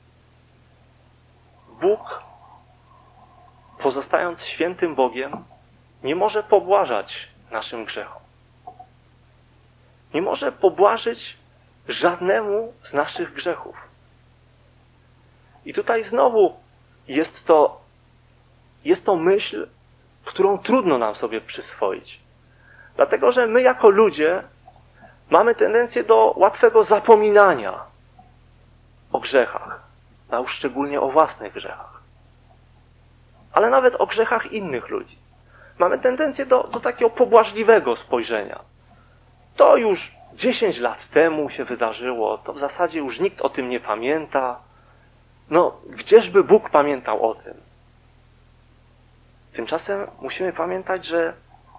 Bóg, pozostając świętym Bogiem, nie może pobłażać naszym grzechom. Nie może pobłażyć żadnemu z naszych grzechów. I tutaj znowu jest to myśl, którą trudno nam sobie przyswoić. Dlatego, że my jako ludzie mamy tendencję do łatwego zapominania o grzechach, a już szczególnie o własnych grzechach. Ale nawet o grzechach innych ludzi. Mamy tendencję do takiego pobłażliwego spojrzenia. To już 10 lat temu się wydarzyło, to w zasadzie już nikt o tym nie pamięta. No, gdzieżby Bóg pamiętał o tym? Tymczasem musimy pamiętać, że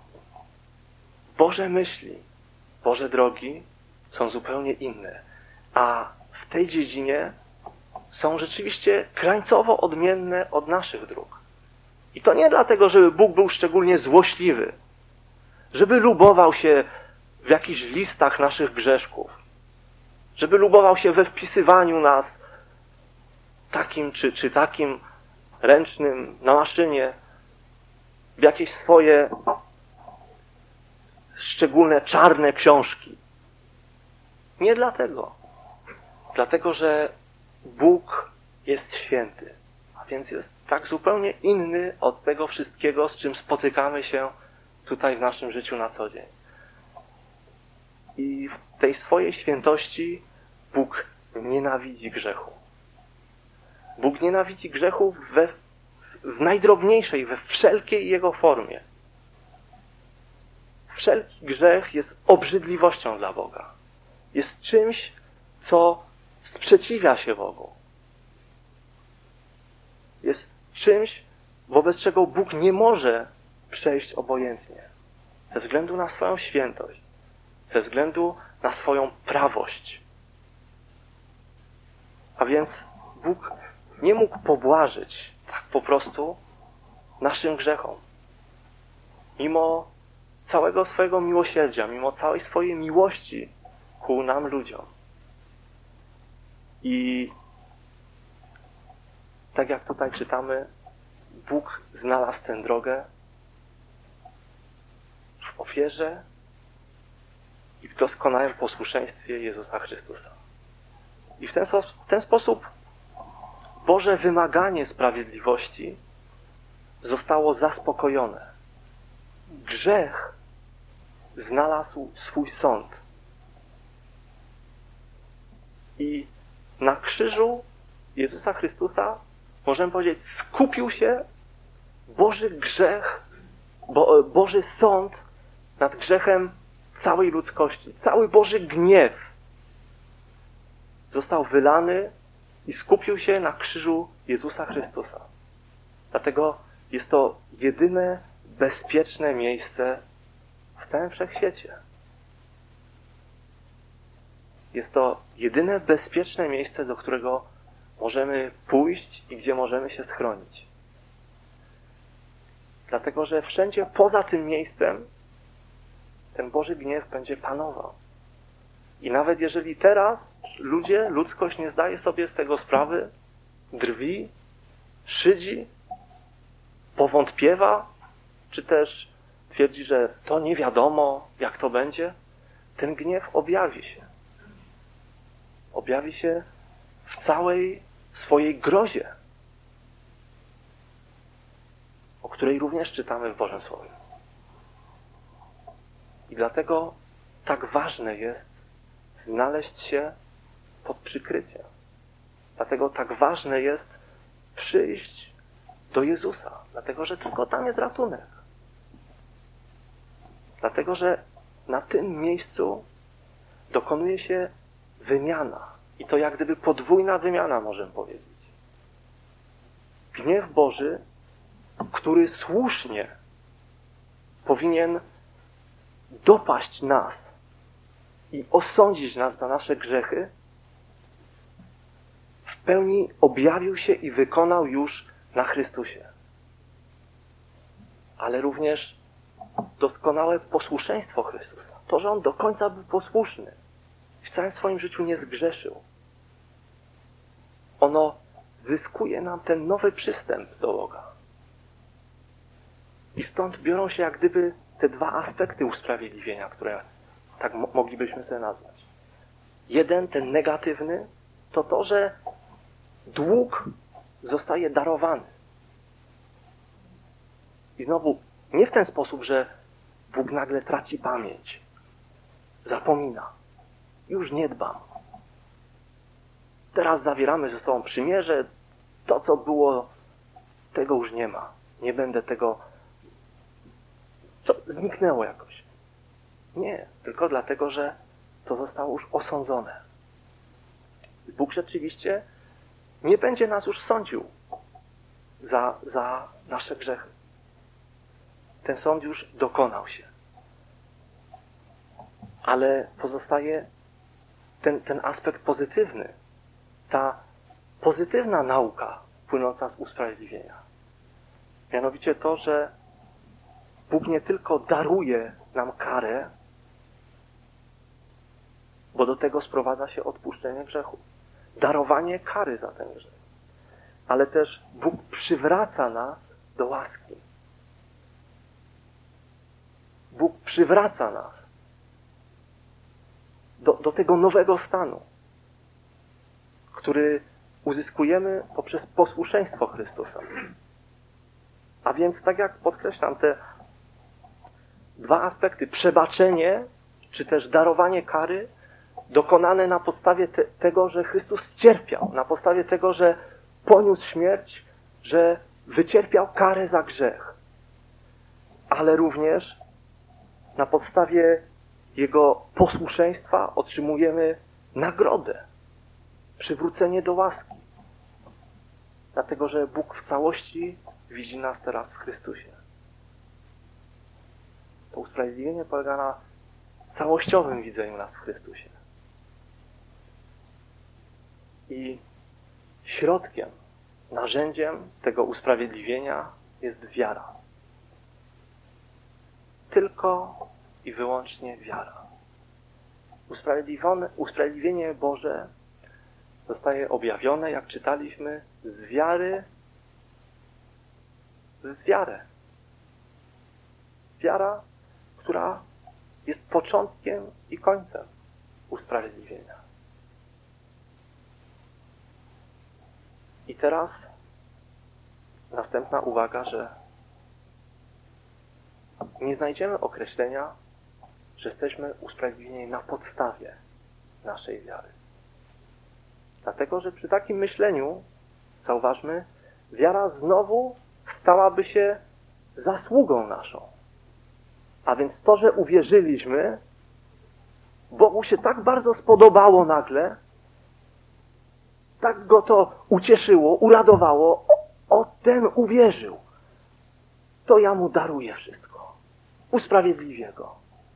Boże myśli, Boże drogi są zupełnie inne. A w tej dziedzinie są rzeczywiście krańcowo odmienne od naszych dróg. I to nie dlatego, żeby Bóg był szczególnie złośliwy, żeby lubował się w jakichś listach naszych grzeszków, żeby lubował się we wpisywaniu nas takim czy takim ręcznym, na maszynie, w jakieś swoje szczególne czarne książki. Nie dlatego. Dlatego, że Bóg jest święty, a więc jest tak zupełnie inny od tego wszystkiego, z czym spotykamy się tutaj w naszym życiu na co dzień. I w tej swojej świętości Bóg nienawidzi grzechu. Bóg nienawidzi grzechu w najdrobniejszej, we wszelkiej jego formie. Wszelki grzech jest obrzydliwością dla Boga. Jest czymś, co sprzeciwia się Bogu. Jest czymś, wobec czego Bóg nie może przejść obojętnie. Ze względu na swoją świętość. Ze względu na swoją prawość. A więc Bóg nie mógł pobłażyć tak po prostu naszym grzechom. Mimo całego swojego miłosierdzia, mimo całej swojej miłości ku nam ludziom. I tak jak tutaj czytamy, Bóg znalazł tę drogę w ofierze i w doskonałym posłuszeństwie Jezusa Chrystusa. I w ten sposób Boże wymaganie sprawiedliwości zostało zaspokojone. Grzech znalazł swój sąd. I na krzyżu Jezusa Chrystusa, możemy powiedzieć, skupił się Boży grzech, Boży sąd nad grzechem całej ludzkości. Cały Boży gniew został wylany i skupił się na krzyżu Jezusa Chrystusa. Dlatego jest to jedyne bezpieczne miejsce w całym wszechświecie. Jest to jedyne bezpieczne miejsce, do którego możemy pójść i gdzie możemy się schronić. Dlatego, że wszędzie poza tym miejscem ten Boży gniew będzie panował. I nawet jeżeli teraz ludzkość nie zdaje sobie z tego sprawy, drwi, szydzi, powątpiewa, czy też twierdzi, że to nie wiadomo, jak to będzie, ten gniew objawi się. Objawi się w całej swojej grozie, o której również czytamy w Bożym Słowie. I dlatego tak ważne jest znaleźć się pod przykryciem. Dlatego tak ważne jest przyjść do Jezusa. Dlatego, że tylko tam jest ratunek. Dlatego, że na tym miejscu dokonuje się wymiana. I to jak gdyby podwójna wymiana, możemy powiedzieć. Gniew Boży, który słusznie powinien dopaść nas i osądzić nas za nasze grzechy, w pełni objawił się i wykonał już na Chrystusie. Ale również doskonałe posłuszeństwo Chrystusa. To, że On do końca był posłuszny. W całym swoim życiu nie zgrzeszył. Ono zyskuje nam ten nowy przystęp do Boga. I stąd biorą się jak gdyby te dwa aspekty usprawiedliwienia, które tak moglibyśmy sobie nazwać. Jeden, ten negatywny, to to, że dług zostaje darowany. I znowu, nie w ten sposób, że Bóg nagle traci pamięć, zapomina. Już nie dbam. Teraz zawieramy ze sobą przymierze, to co było, tego już nie ma. Nie będę tego, co zniknęło jakoś. Nie, tylko dlatego, że to zostało już osądzone. Bóg rzeczywiście nie będzie nas już sądził za nasze grzechy. Ten sąd już dokonał się. Ale pozostaje ten aspekt pozytywny. Ta pozytywna nauka płynąca z usprawiedliwienia. Mianowicie to, że Bóg nie tylko daruje nam karę, bo do tego sprowadza się odpuszczenie grzechu. Darowanie kary za ten grzech. ale też Bóg przywraca nas do łaski. Bóg przywraca nas do tego nowego stanu, który uzyskujemy poprzez posłuszeństwo Chrystusa. A więc, tak jak podkreślam, te dwa aspekty, przebaczenie, czy też darowanie kary, dokonane na podstawie tego, że Chrystus cierpiał, na podstawie tego, że poniósł śmierć, że wycierpiał karę za grzech, ale również na podstawie Jego posłuszeństwa otrzymujemy nagrodę, przywrócenie do łaski. Dlatego, że Bóg w całości widzi nas teraz w Chrystusie. To usprawiedliwienie polega na całościowym widzeniu nas w Chrystusie. I środkiem, narzędziem tego usprawiedliwienia jest wiara. Tylko i wyłącznie wiara. Usprawiedliwienie Boże zostaje objawione, jak czytaliśmy, z wiary w wiarę. Wiara, która jest początkiem i końcem usprawiedliwienia. I teraz następna uwaga, że nie znajdziemy określenia, że jesteśmy usprawiedliwieni na podstawie naszej wiary. Dlatego, że przy takim myśleniu, zauważmy, wiara znowu stałaby się zasługą naszą. A więc to, że uwierzyliśmy, Bogu się tak bardzo spodobało nagle, tak go to ucieszyło, uradowało, ten uwierzył. To ja mu daruję wszystko. Usprawiedliwię go.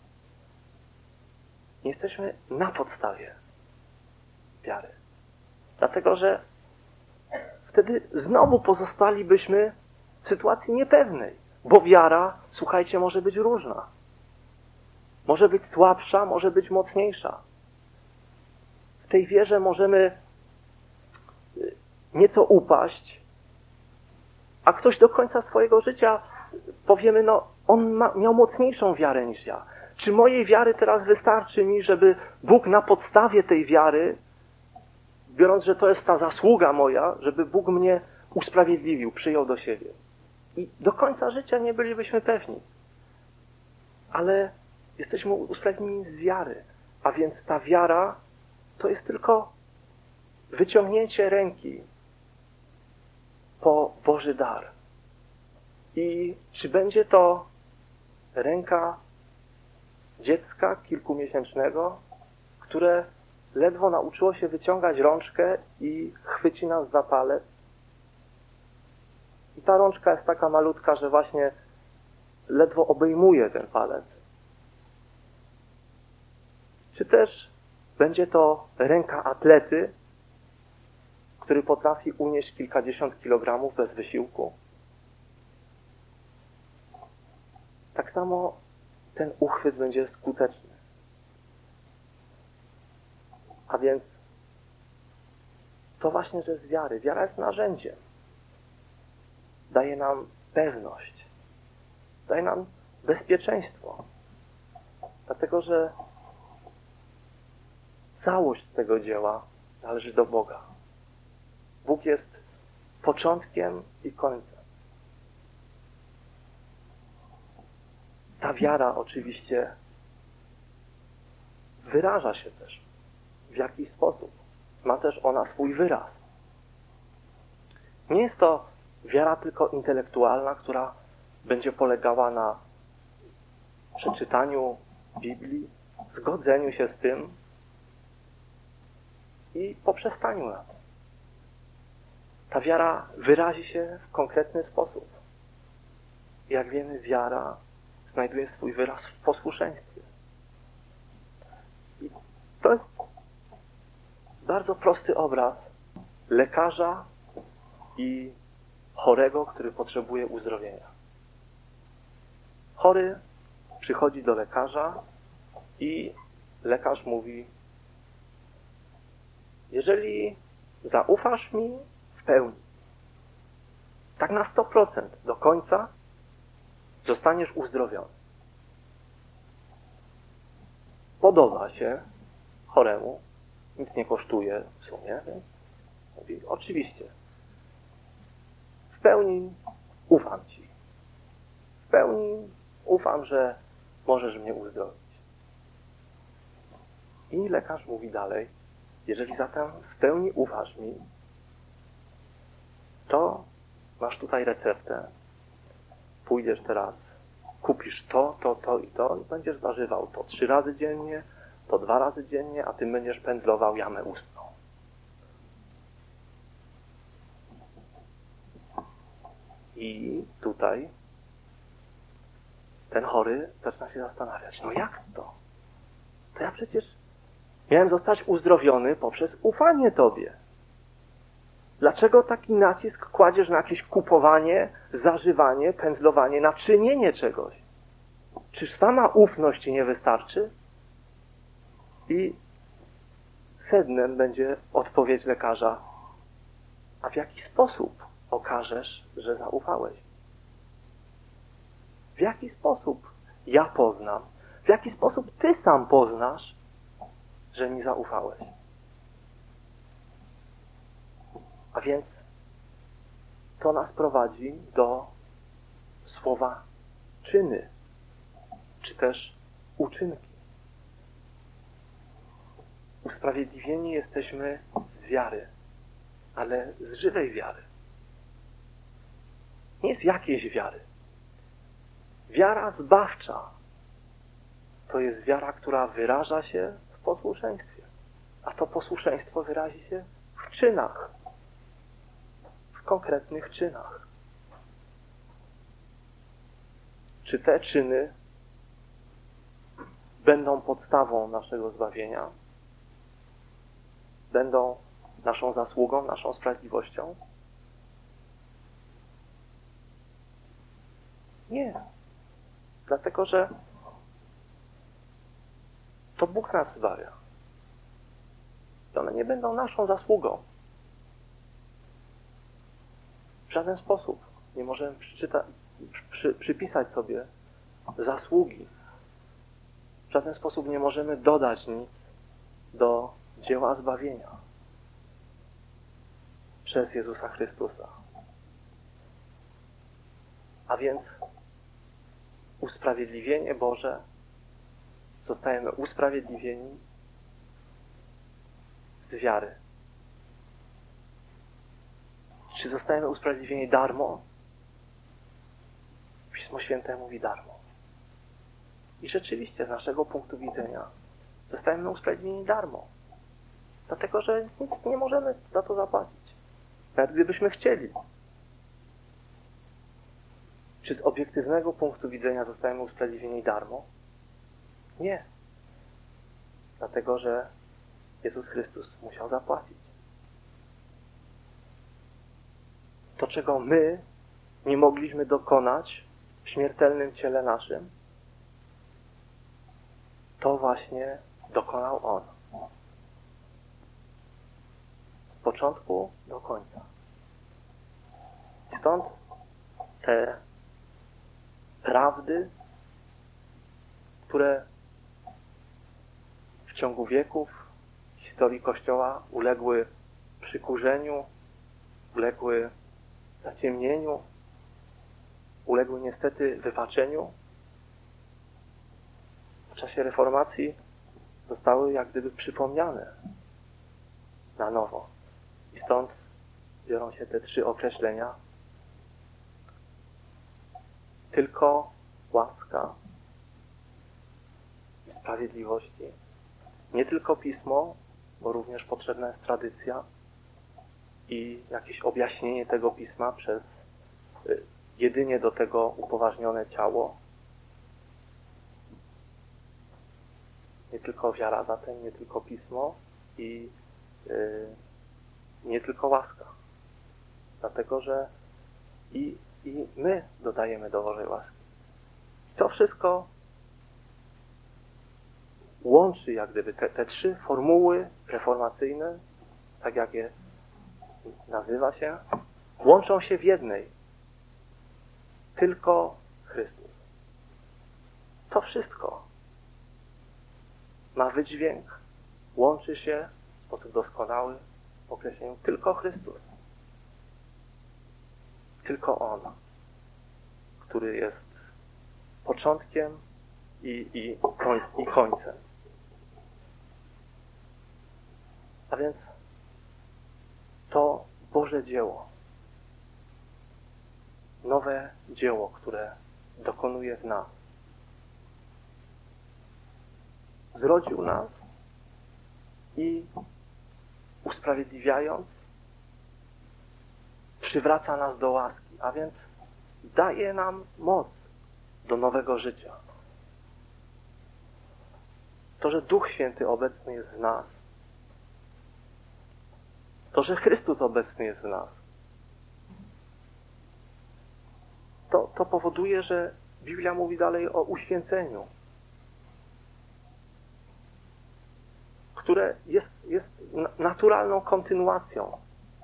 Nie jesteśmy na podstawie wiary. Dlatego, że wtedy znowu pozostalibyśmy w sytuacji niepewnej. Bo wiara, słuchajcie, może być różna. Może być słabsza, może być mocniejsza. W tej wierze możemy nieco upaść, a ktoś do końca swojego życia powiemy, on miał mocniejszą wiarę niż ja. Czy mojej wiary teraz wystarczy mi, żeby Bóg na podstawie tej wiary, biorąc, że to jest ta zasługa moja, żeby Bóg mnie usprawiedliwił, przyjął do siebie. I do końca życia nie bylibyśmy pewni. Ale jesteśmy usprawiedliwieni z wiary. A więc ta wiara to jest tylko wyciągnięcie ręki po Boży dar. I czy będzie to ręka dziecka kilkumiesięcznego, które ledwo nauczyło się wyciągać rączkę i chwyci nas za palec? I ta rączka jest taka malutka, że właśnie ledwo obejmuje ten palec. Czy też będzie to ręka atlety, który potrafi unieść kilkadziesiąt kilogramów bez wysiłku? Tak samo ten uchwyt będzie skuteczny. A więc to właśnie, że z wiary. Wiara jest narzędziem. Daje nam pewność. Daje nam bezpieczeństwo. Dlatego, że całość tego dzieła należy do Boga. Bóg jest początkiem i końcem. Ta wiara oczywiście wyraża się też w jakiś sposób. Ma też ona swój wyraz. Nie jest to wiara tylko intelektualna, która będzie polegała na przeczytaniu Biblii, zgodzeniu się z tym i poprzestaniu na tym. Ta wiara wyrazi się w konkretny sposób. Jak wiemy, wiara znajduje swój wyraz w posłuszeństwie. I to jest bardzo prosty obraz lekarza i chorego, który potrzebuje uzdrowienia. Chory przychodzi do lekarza i lekarz mówi: jeżeli zaufasz mi w pełni, tak na 100% do końca zostaniesz uzdrowiony. Podoba się choremu, nic nie kosztuje w sumie, więc mówi, oczywiście, w pełni ufam Ci. W pełni ufam, że możesz mnie uzdrowić. I lekarz mówi dalej, jeżeli zatem w pełni ufasz mi, to masz tutaj receptę, pójdziesz teraz, kupisz to i będziesz zażywał to 3 razy dziennie, to 2 razy dziennie, a Ty będziesz pędzlował jamę ustną. I tutaj ten chory zaczyna się zastanawiać, no jak to? To ja przecież miałem zostać uzdrowiony poprzez ufanie Tobie. Dlaczego taki nacisk kładziesz na jakieś kupowanie, zażywanie, pędzlowanie, na czynienie czegoś? Czyż sama ufność Ci nie wystarczy? I sednem będzie odpowiedź lekarza, a w jaki sposób okażesz, że zaufałeś? W jaki sposób ja poznam? W jaki sposób Ty sam poznasz, że mi zaufałeś? A więc to nas prowadzi do słowa czyny, czy też uczynki. Usprawiedliwieni jesteśmy z wiary, ale z żywej wiary. Nie z jakiejś wiary. Wiara zbawcza to jest wiara, która wyraża się w posłuszeństwie. A to posłuszeństwo wyrazi się w czynach. W konkretnych czynach. Czy te czyny będą podstawą naszego zbawienia? Będą naszą zasługą, naszą sprawiedliwością? Nie. Dlatego, że to Bóg nas zbawia. I one nie będą naszą zasługą. W żaden sposób nie możemy przypisać sobie zasługi. W żaden sposób nie możemy dodać nic do dzieła zbawienia przez Jezusa Chrystusa. A więc usprawiedliwienie Boże, zostajemy usprawiedliwieni z wiary. Czy zostajemy usprawiedliwieni darmo? Pismo Święte mówi darmo. I rzeczywiście z naszego punktu widzenia zostajemy usprawiedliwieni darmo. Dlatego, że nic nie możemy za to zapłacić. Nawet gdybyśmy chcieli. Czy z obiektywnego punktu widzenia zostajemy usprawiedliwieni darmo? Nie. Dlatego, że Jezus Chrystus musiał zapłacić. To, czego my nie mogliśmy dokonać w śmiertelnym ciele naszym, to właśnie dokonał On. Z początku do końca. Stąd te prawdy, które w ciągu wieków historii Kościoła uległy przykurzeniu, uległy zaciemnieniu, uległy niestety wypaczeniu. W czasie reformacji zostały jak gdyby przypomniane na nowo. I stąd biorą się te 3 określenia. Tylko łaska i sprawiedliwości. Nie tylko Pismo, bo również potrzebna jest tradycja i jakieś objaśnienie tego Pisma przez jedynie do tego upoważnione ciało. Nie tylko wiara zatem, nie tylko Pismo i nie tylko łaska. Dlatego, że i my dodajemy do Bożej łaski. To wszystko łączy jak gdyby te 3 formuły reformacyjne, tak jak je nazywa się, łączą się w jednej. Tylko Chrystus. To wszystko ma wydźwięk, łączy się w sposób doskonały w określeniu tylko Chrystus. Tylko On, który jest początkiem i końcem. A więc to Boże dzieło, nowe dzieło, które dokonuje w nas, zrodził nas i usprawiedliwiając przywraca nas do łaski, a więc daje nam moc do nowego życia. To, że Duch Święty obecny jest w nas, to, że Chrystus obecny jest w nas, to powoduje, że Biblia mówi dalej o uświęceniu, które jest naturalną kontynuacją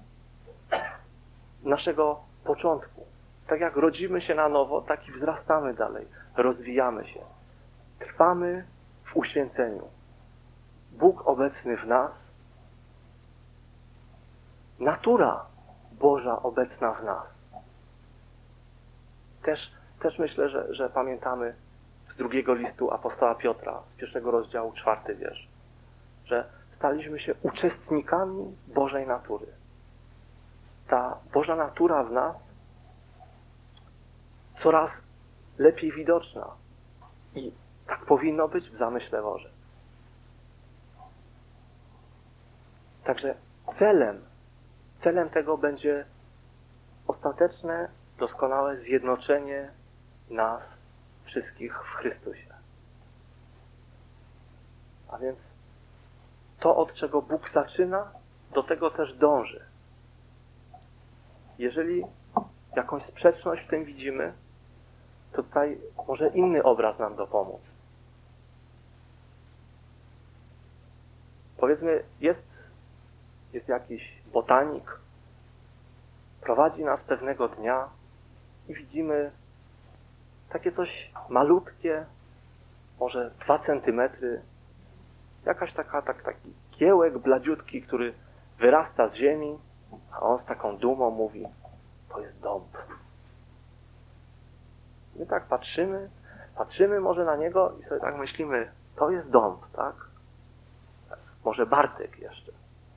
naszego początku. Tak jak rodzimy się na nowo, tak i wzrastamy dalej, rozwijamy się. Trwamy w uświęceniu. Bóg obecny w nas, natura Boża obecna w nas. Też myślę, że pamiętamy z drugiego listu apostoła Piotra, z 1 rozdziału 4 wiersz, że staliśmy się uczestnikami Bożej natury. Ta Boża natura w nas coraz lepiej widoczna. I tak powinno być w zamyśle Bożym. Także celem tego będzie ostateczne, doskonałe zjednoczenie nas wszystkich w Chrystusie. A więc to, od czego Bóg zaczyna, do tego też dąży. Jeżeli jakąś sprzeczność w tym widzimy, to tutaj może inny obraz nam dopomóc. Powiedzmy, jest jakiś botanik, prowadzi nas pewnego dnia i widzimy takie coś malutkie, może 2 centymetry, jakaś taki kiełek bladziutki, który wyrasta z ziemi, a on z taką dumą mówi, to jest dąb. My tak patrzymy może na niego i sobie tak myślimy, to jest dąb, tak? Może Bartek jeszcze.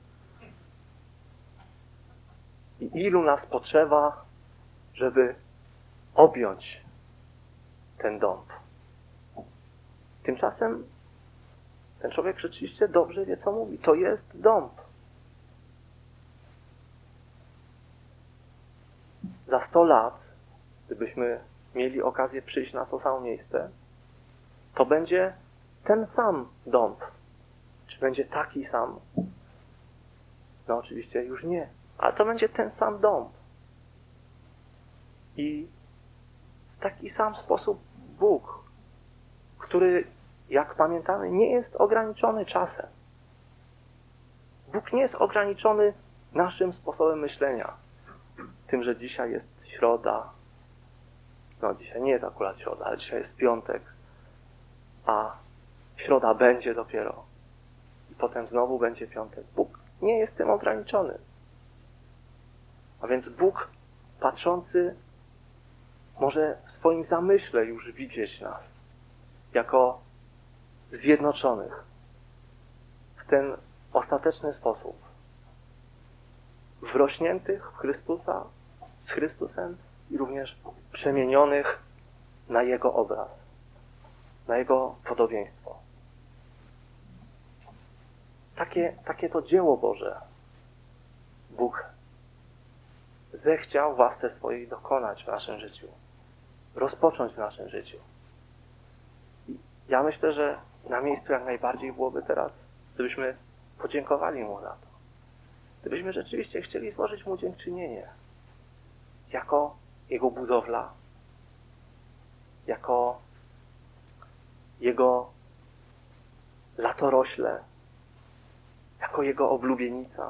I ilu nas potrzeba, żeby objąć ten dąb. Tymczasem ten człowiek rzeczywiście dobrze wie, co mówi. To jest dąb. Za 100 lat, gdybyśmy mieli okazję przyjść na to samo miejsce, to będzie ten sam dąb. Czy będzie taki sam? No oczywiście już nie. Ale to będzie ten sam dąb. I w taki sam sposób Bóg, który, jak pamiętamy, nie jest ograniczony czasem. Bóg nie jest ograniczony naszym sposobem myślenia. Tym, że dzisiaj jest środa. No dzisiaj nie jest akurat środa, ale dzisiaj jest piątek. A środa będzie dopiero. I potem znowu będzie piątek. Bóg nie jest tym ograniczony. A więc Bóg, patrzący, może w swoim zamyśle już widzieć nas jako zjednoczonych w ten ostateczny sposób. Wrośniętych w Chrystusa, z Chrystusem i również przemienionych na Jego obraz, na Jego podobieństwo. Takie to dzieło Boże Bóg zechciał w łasce swojej dokonać w naszym życiu, rozpocząć w naszym życiu. I ja myślę, że na miejscu jak najbardziej byłoby teraz, gdybyśmy podziękowali Mu za to. Gdybyśmy rzeczywiście chcieli złożyć Mu dziękczynienie jako Jego budowla, jako Jego latorośle, jako Jego oblubienica,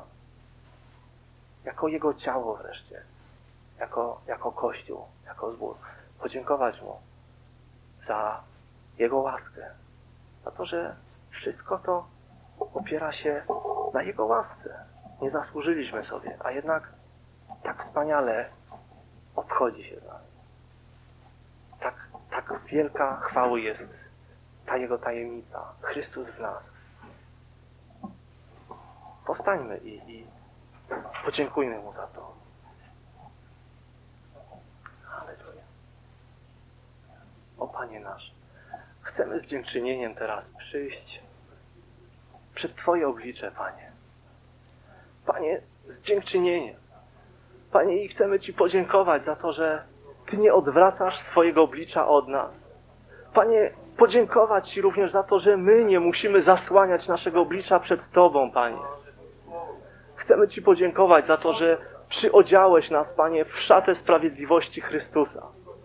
jako Jego ciało wreszcie, jako Kościół, jako zbór. podziękować Mu za Jego łaskę, za to, że wszystko to opiera się na Jego łasce. Nie zasłużyliśmy sobie, a jednak tak wspaniale obchodzi się z nami. Tak wielka chwały jest ta Jego tajemnica, Chrystus w nas. Powstańmy i podziękujmy Mu za to. Halleluja. O Panie nasz, chcemy z dziękczynieniem teraz przyjść przed Twoje oblicze, Panie. Panie, z dziękczynieniem. Panie, i chcemy Ci podziękować za to, że Ty nie odwracasz swojego oblicza od nas. Panie, podziękować Ci również za to, że my nie musimy zasłaniać naszego oblicza przed Tobą, Panie. Chcemy Ci podziękować za to, że przyodziałeś nas, Panie, w szatę sprawiedliwości Chrystusa.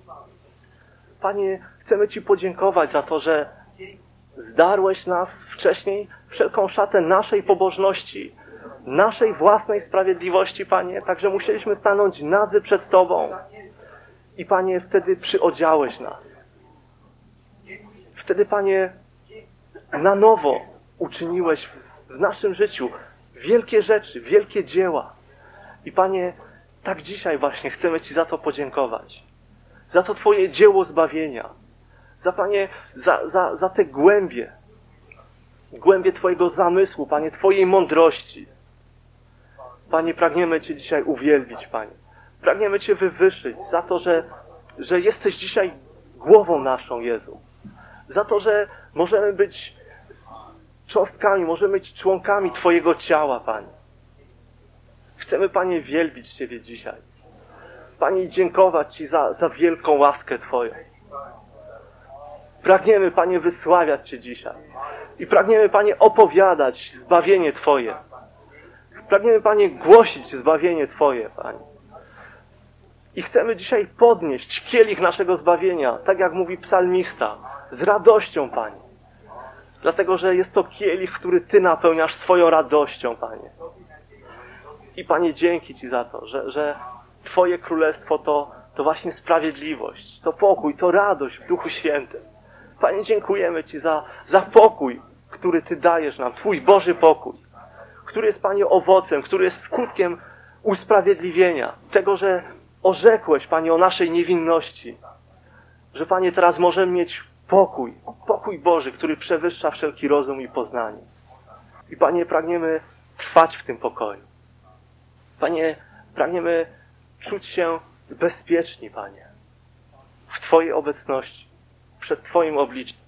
Panie, chcemy Ci podziękować za to, że zdarłeś nas wcześniej wszelką szatę naszej pobożności, naszej własnej sprawiedliwości, Panie, także musieliśmy stanąć nadzy przed Tobą. I Panie, wtedy przyodziałeś nas. Wtedy, Panie, na nowo uczyniłeś w naszym życiu wielkie rzeczy, wielkie dzieła. I Panie, tak dzisiaj właśnie chcemy Ci za to podziękować. Za to Twoje dzieło zbawienia. Za, Panie, za te głębie Twojego zamysłu, Panie, Twojej mądrości. Panie, pragniemy Cię dzisiaj uwielbić, Panie. Pragniemy Cię wywyższyć za to, że jesteś dzisiaj głową naszą, Jezu. Za to, że możemy być cząstkami, możemy być członkami Twojego ciała, Panie. Chcemy, Panie, wielbić Ciebie dzisiaj. Panie, dziękować Ci za wielką łaskę Twoją. Pragniemy, Panie, wysławiać Cię dzisiaj. I pragniemy, Panie, opowiadać zbawienie Twoje. Pragniemy, Panie, głosić zbawienie Twoje, Panie. I chcemy dzisiaj podnieść kielich naszego zbawienia, tak jak mówi psalmista, z radością, Panie. Dlatego, że jest to kielich, który Ty napełniasz swoją radością, Panie. I, Panie, dzięki Ci za to, że Twoje królestwo to właśnie sprawiedliwość, to pokój, to radość w Duchu Świętym. Panie, dziękujemy Ci za pokój, który Ty dajesz nam, Twój Boży pokój, który jest, Panie, owocem, który jest skutkiem usprawiedliwienia, tego, że orzekłeś, Panie, o naszej niewinności, że, Panie, teraz możemy mieć pokój Boży, który przewyższa wszelki rozum i poznanie. I, Panie, pragniemy trwać w tym pokoju. Panie, pragniemy czuć się bezpieczni, Panie, w Twojej obecności, przed Twoim obliczem.